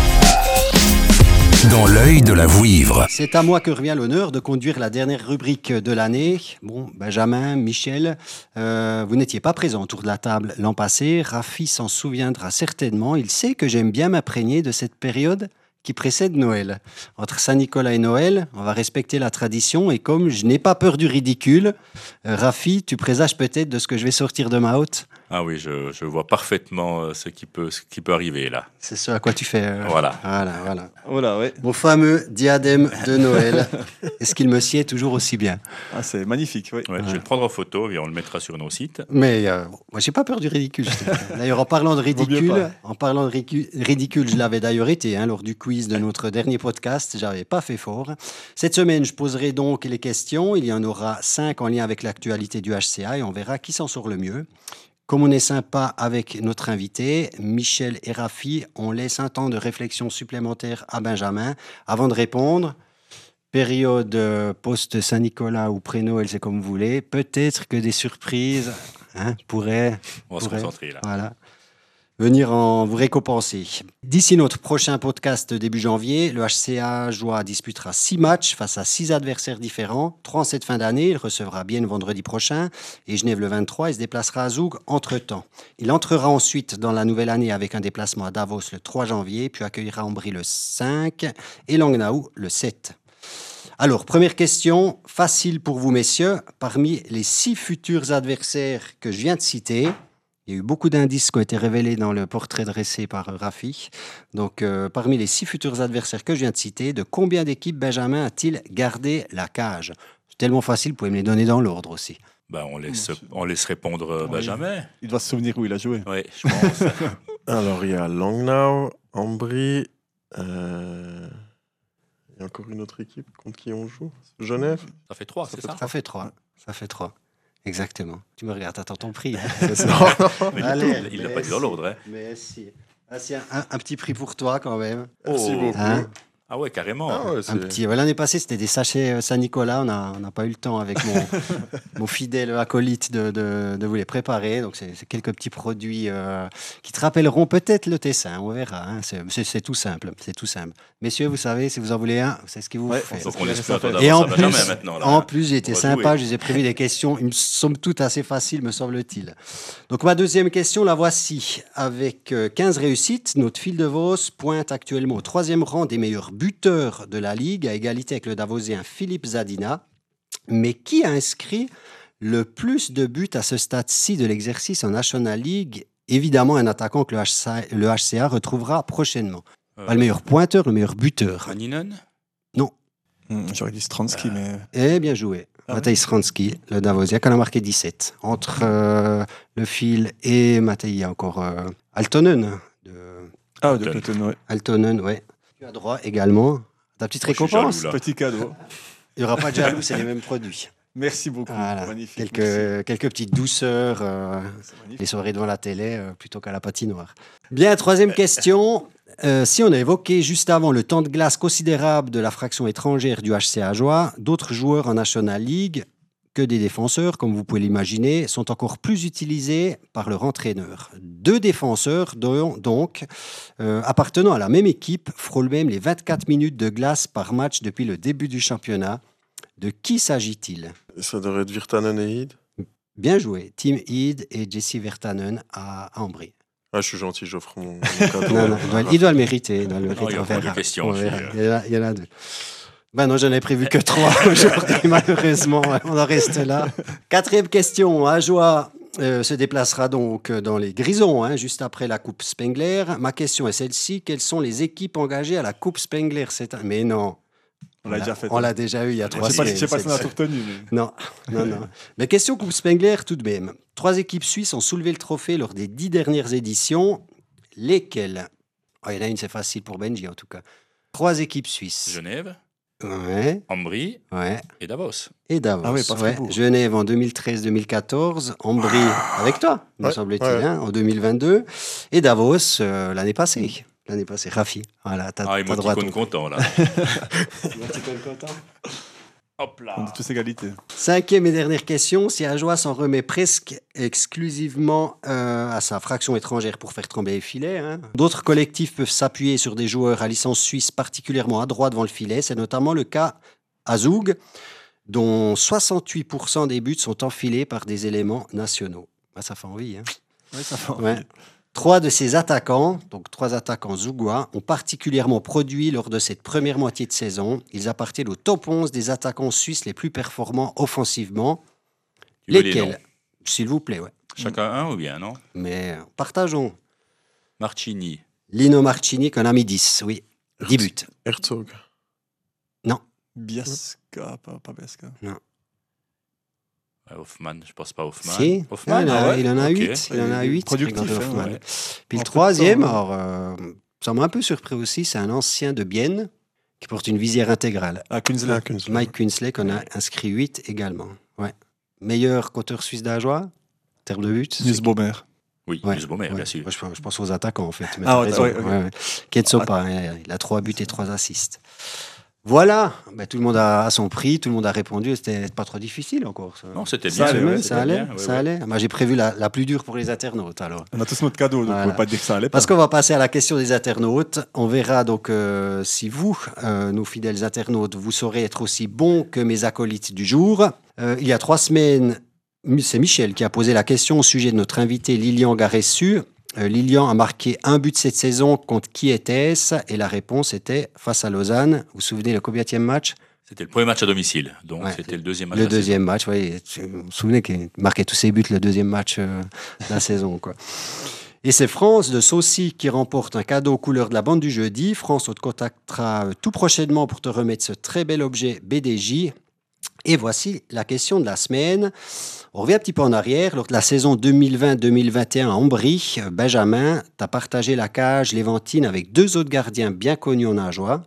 B: Dans l'œil de la vouivre.
E: C'est à moi que revient l'honneur de conduire la dernière rubrique de l'année. Bon, Benjamin, Michel, euh, vous n'étiez pas présents autour de la table l'an passé. Rafi s'en souviendra certainement. Il sait que j'aime bien m'imprégner de cette période qui précède Noël. Entre Saint-Nicolas et Noël, on va respecter la tradition. Et comme je n'ai pas peur du ridicule, euh, Rafi, tu présages peut-être de ce que je vais sortir de ma haute?
D: Ah oui, je, je vois parfaitement euh, ce qui peut, ce qui peut arriver là.
E: C'est ce à quoi tu fais. euh,
D: Voilà.
E: Voilà, voilà.
C: Voilà, ouais.
E: Mon fameux diadème de Noël. Est-ce qu'il me sied toujours aussi bien?
C: Ah, c'est magnifique, oui.
D: Ouais, Je vais le prendre en photo et on le mettra sur nos sites.
E: Mais euh, moi, j'ai pas peur du ridicule. je te dis. D'ailleurs, en parlant de
C: Vaut mieux
E: ridicule,
C: pas.
E: en parlant de ricu- ridicule, je l'avais d'ailleurs été hein, lors du quiz de notre dernier podcast. J'avais pas fait fort. Cette semaine, je poserai donc les questions. Il y en aura cinq en lien avec l'actualité du H C A et on verra qui s'en sort le mieux. Comme on est sympa avec notre invité, Michel et Rafi, on laisse un temps de réflexion supplémentaire à Benjamin avant de répondre. Période euh, post-Saint-Nicolas ou pré-Noël, c'est comme vous voulez. Peut-être que des surprises hein, pourraient,
D: On va se
E: pourraient,
D: concentrer là.
E: voilà, venir en vous récompenser. D'ici notre prochain podcast début janvier, le H C A Joie disputera six matchs face à six adversaires différents. Trois en cette fin d'année. Il recevra Bienne vendredi prochain et Genève le vingt-trois. Il se déplacera à Zoug entre-temps. Il entrera ensuite dans la nouvelle année avec un déplacement à Davos le trois janvier, puis accueillera Ambry le cinq et Langnau le sept. Alors, première question, facile pour vous, messieurs. Parmi les six futurs adversaires que je viens de citer, il y a eu beaucoup d'indices qui ont été révélés dans le portrait dressé par euh, Rafi. Donc, euh, parmi les six futurs adversaires que je viens de citer, de combien d'équipes Benjamin a-t-il gardé la cage? C'est tellement facile, vous pouvez me les donner dans l'ordre aussi.
D: Ben, on, laisse, on laisse répondre euh, Benjamin.
C: Il doit se souvenir où il a joué.
D: Oui, je pense.
F: Alors, il y a Langnau, Ambry. Euh... Il y a encore une autre équipe contre qui on joue. Genève.
D: Ça fait trois, c'est ça
E: Ça fait trois. Ça fait trois. Exactement. Tu me regardes, attends ton prix. hein.
D: Mais
E: Allez,
D: Il l'a
E: mais
D: pas dit dans
E: si.
D: l'ordre. Hein.
E: Mais si. Ah, si, un, un petit prix pour toi quand même.
F: Merci
D: Oh.
F: beaucoup.
E: Hein
D: Ah ouais, carrément.
F: Ah ouais,
E: Un
F: c'est-
E: petit. ouais, L'année passée, c'était des sachets euh, Saint-Nicolas. On n'a on n'a pas eu le temps avec mon, mon fidèle acolyte de, de, de vous les préparer. Donc, c'est c'est quelques petits produits euh, qui te rappelleront peut-être le Tessin. On verra. hein. C'est c'est- c'est tout simple. C'est tout simple. Messieurs, vous savez, si vous en voulez un, c'est ce qu'il vous
C: Ouais,
E: fait.
D: Donc on laisse plus
C: Ça
D: attendre
C: fait-
E: Et en
D: d'avance à
E: plus,
D: Benjamin maintenant. Là,
E: en
D: hein.
E: plus, j'ai été
D: On va
E: sympa,
D: jouer.
E: je vous ai prévu des questions, une somme toute assez facile, me semble-t-il. Donc ma deuxième question, la voici. Avec euh, quinze réussites, notre fil de Vos pointe actuellement au troisième rang des meilleurs buteurs de la Ligue, à égalité avec le Davosien Philippe Zadina. Mais qui a inscrit le plus de buts à ce stade-ci de l'exercice en National League? Évidemment, un attaquant que le H C A, le H C A retrouvera prochainement.
D: Euh,
E: Pas le meilleur pointeur, le meilleur buteur.
D: Maninen.
C: Hmm, J'aurais dit Stransky, mais.
E: Eh bien joué.
C: Ah
E: Matej Stransky, le Davosien, qui en a marqué dix-sept. Entre euh, le fil et Matej, il y a encore euh, Altonen. De...
C: Ah, de
D: Clinton.
C: Clinton, ouais.
E: Altonen, ouais. Tu as droit également. Ta petite
D: Oh, je suis
E: récompense.
D: jaloux, là.
C: Petit cadeau.
E: Il n'y aura pas de jaloux, c'est les mêmes produits.
C: Merci beaucoup.
E: Voilà.
C: Magnifique. merci.
E: Quelques, quelques petites douceurs, euh,
C: C'est magnifique.
E: les soirées devant la télé euh, plutôt qu'à la patinoire. Bien, troisième question. Euh, si on a évoqué juste avant le temps de glace considérable de la fraction étrangère du H C A Joie, d'autres joueurs en National League que des défenseurs, comme vous pouvez l'imaginer, sont encore plus utilisés par leur entraîneur. Deux défenseurs, dont- donc, euh, appartenant à la même équipe, frôlent même les vingt-quatre minutes de glace par match depuis le début du championnat. De qui s'agit-il?
F: Ça devrait être Virtanen et Id.
E: Bien joué. Tim Heed et Jesse Vertanen à à Ambry.
F: Ah, je suis gentil, j'offre mon, mon cadeau.
E: Non, non, il, doit, il doit le mériter. Il doit le
D: Non,
E: mériter,
D: il y a
E: on
D: encore
E: verra.
D: deux questions
E: On
D: aussi,
E: verra.
D: euh.
E: Il, y en a, il y en a deux. Ben non, j'en ai prévu que trois aujourd'hui, malheureusement. On en reste là. Quatrième question. Ajoie euh, se déplacera donc dans les Grisons, hein, juste après la Coupe Spengler. Ma question est celle-ci. Quelles sont les équipes engagées à la Coupe Spengler cette année? Mais non.
C: On l'a déjà fait.
E: On l'a déjà eu il y a trois
C: Je sais pas, je
E: semaines.
C: sais pas si on a
E: celle-ci.
C: tout retenu. mais-
E: Non, non, non. Mais question Coupe Spengler tout de même. Trois équipes suisses ont soulevé le trophée lors des dix dernières éditions. Lesquelles? Ah, il y en a une, c'est facile pour Benji en tout cas. Trois équipes suisses.
D: Genève,
E: Ouais,
D: Ambry
E: ouais.
D: et Davos.
E: Et Davos.
C: Ah ouais, pas Fribourg.
E: Genève en deux mille treize deux mille quatorze. Ambry avec toi, me
F: Ouais,
E: semble-t-il,
F: ouais.
E: hein, en deux mille vingt-deux. Et Davos euh, l'année passée. L'année passée, Rafi. Voilà, t'as,
D: Ah,
E: t'as
D: et moi,
E: droit à
D: petit
E: ton-
D: content, là. Hop là.
C: On est tous égalité.
E: Cinquième et dernière question. Si Ajoie s'en remet presque exclusivement euh, à sa fraction étrangère pour faire trembler les filets, hein. D'autres collectifs peuvent s'appuyer sur des joueurs à licence suisse particulièrement adroits devant le filet. C'est notamment le cas à Zoug, dont soixante-huit pour cent des buts sont enfilés par des éléments nationaux. Ah, ça fait envie, hein.
C: Ouais, ça fait envie.
E: Ouais. Trois de ces attaquants, donc trois attaquants zougois, ont particulièrement produit lors de cette première moitié de saison. Ils appartiennent au top onze des attaquants suisses les plus performants offensivement.
D: Tu veux les
E: Lesquels
D: noms
E: S'il vous plaît, ouais.
D: Chacun un ou bien, non?
E: Mais euh, partageons.
D: Marcini.
E: Lino Marcini, qu'on a mis dix, oui. dix buts.
F: Herzog.
C: Biasca, pas, pas Biasca.
D: Ouais, Hoffman, je pense pas Hoffman.
E: Si,
D: Hoffman,
E: il, en a,
D: ah ouais,
E: il en a
D: ok.
E: huit. Il en a huit.
C: Productif,
E: Grégory
C: hein,
E: Hoffman.
D: ouais.
E: Puis
C: En
E: le
C: peu de
E: troisième,
C: temps,
E: alors, euh, ça m'a un peu surpris aussi, c'est un ancien de Bienne qui porte une visière intégrale.
C: Ah, Kunzle.
F: Ah, Kunzle.
E: Mike Kunsley, qu'on a inscrit huit également. Ouais. Meilleur compteur suisse d'Ajoie, en termes de buts.
C: Nils Baumer.
D: Oui,
E: Ouais,
D: Nils Baumer,
E: ouais.
D: bien sûr.
E: Moi, je, pense- je pense aux attaquants, en fait. Mais
C: Ah
E: t'as
C: ouais,
E: raison.
C: ouais, ouais.
E: Ouais, ouais. Ketsopa, hein, il a trois buts et trois assists. Voilà, ben, tout le monde a, a son prix, tout le monde a répondu. C'était pas trop difficile encore. Ça,
D: Non, c'était
C: Ça
D: bien.
C: allait,
E: ça,
C: ouais,
E: ça
D: c'était
E: allait.
D: bien, ouais,
E: ça
D: ouais.
E: allait. Moi, j'ai prévu la, la plus dure pour les internautes alors.
C: On a tous notre cadeau, donc
E: Voilà.
C: on ne peut pas dire que ça allait pas.
E: Parce qu'on va passer à la question des internautes. On verra donc euh, si vous, euh, nos fidèles internautes, vous saurez être aussi bons que mes acolytes du jour. Euh, il y a trois semaines, c'est Michel qui a posé la question au sujet de notre invité Lilian Garessu. Euh, Lilian a marqué un but cette saison. Contre qui était-ce? Et la réponse était face à Lausanne. Vous vous souvenez le combienième match?
D: C'était le premier match à domicile, donc
E: Ouais.
D: c'était le deuxième match.
E: Le
D: de la
E: deuxième match, oui. Vous vous souvenez qu'il marquait tous ses buts le deuxième match euh, de la saison, quoi. Et c'est France de Saucy qui remporte un cadeau aux couleurs de la bande du jeudi. France, on te contactera euh, tout prochainement pour te remettre ce très bel objet B D J. Et voici la question de la semaine. On revient un petit peu en arrière. Lors de la saison deux mille vingt deux mille vingt et un à Ambry, euh, Benjamin, tu as partagé la cage Léventine avec deux autres gardiens bien connus en Ajoie.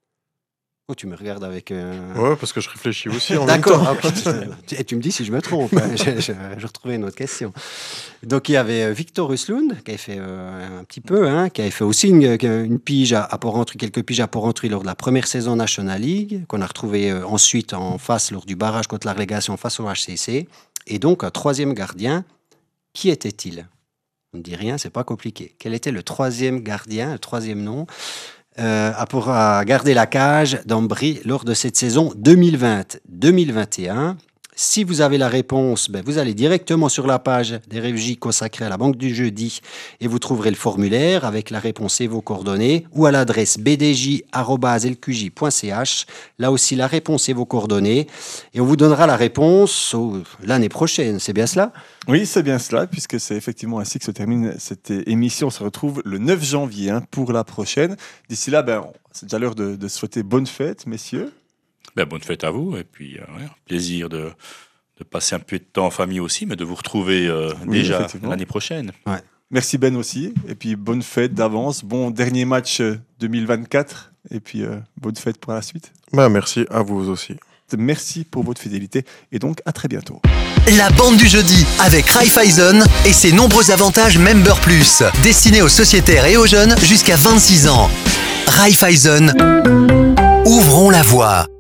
E: Oh, tu me regardes avec... euh,
F: Ouais, parce que je réfléchis aussi en même
E: D'accord.
F: temps.
E: Ah, putain. Et tu me dis si je me trompe. hein. je, je, je retrouvais une autre question. Donc, il y avait euh, Victor Ruslund, qui avait fait euh, un petit peu, hein, qui avait fait aussi une, une pige à, à Porrentruy, quelques piges à Porrentruy lors de la première saison National League, qu'on a retrouvé euh, ensuite en face lors du barrage contre la relégation face au H C C. Et donc, un troisième gardien, qui était-il? On ne dit rien, c'est pas compliqué. Quel était le troisième gardien, le troisième nom Euh, à, pour, à garder la cage d'Ambry lors de cette saison deux mille vingt deux mille vingt et un. Si vous avez la réponse, ben vous allez directement sur la page des régies consacrée à la Banque du Jeudi et vous trouverez le formulaire avec la réponse et vos coordonnées ou à l'adresse b d j arobase l q j point c h. Là aussi, la réponse et vos coordonnées. Et on vous donnera la réponse oh, l'année prochaine. C'est bien cela?
C: Oui, c'est bien cela, puisque c'est effectivement ainsi que se termine cette émission. On se retrouve le neuf janvier hein, pour la prochaine. D'ici là, ben, c'est déjà l'heure de, de souhaiter bonne fête, messieurs.
D: Ben, bonne fête à vous, et puis euh, ouais, plaisir de, de passer un peu de temps en famille aussi, mais de vous retrouver euh,
C: Oui,
D: déjà
C: effectivement.
D: l'année prochaine.
C: Merci Ben aussi, et puis bonne fête d'avance. Bon dernier match euh, deux mille vingt-quatre, et puis euh, bonne fête pour la suite.
F: Bah, merci à vous aussi.
C: Merci pour votre fidélité, et donc à très bientôt.
A: La bande du jeudi avec Raiffeisen et ses nombreux avantages Member Plus, destinés aux sociétaires et aux jeunes jusqu'à vingt-six ans. Raiffeisen, ouvrons la voie.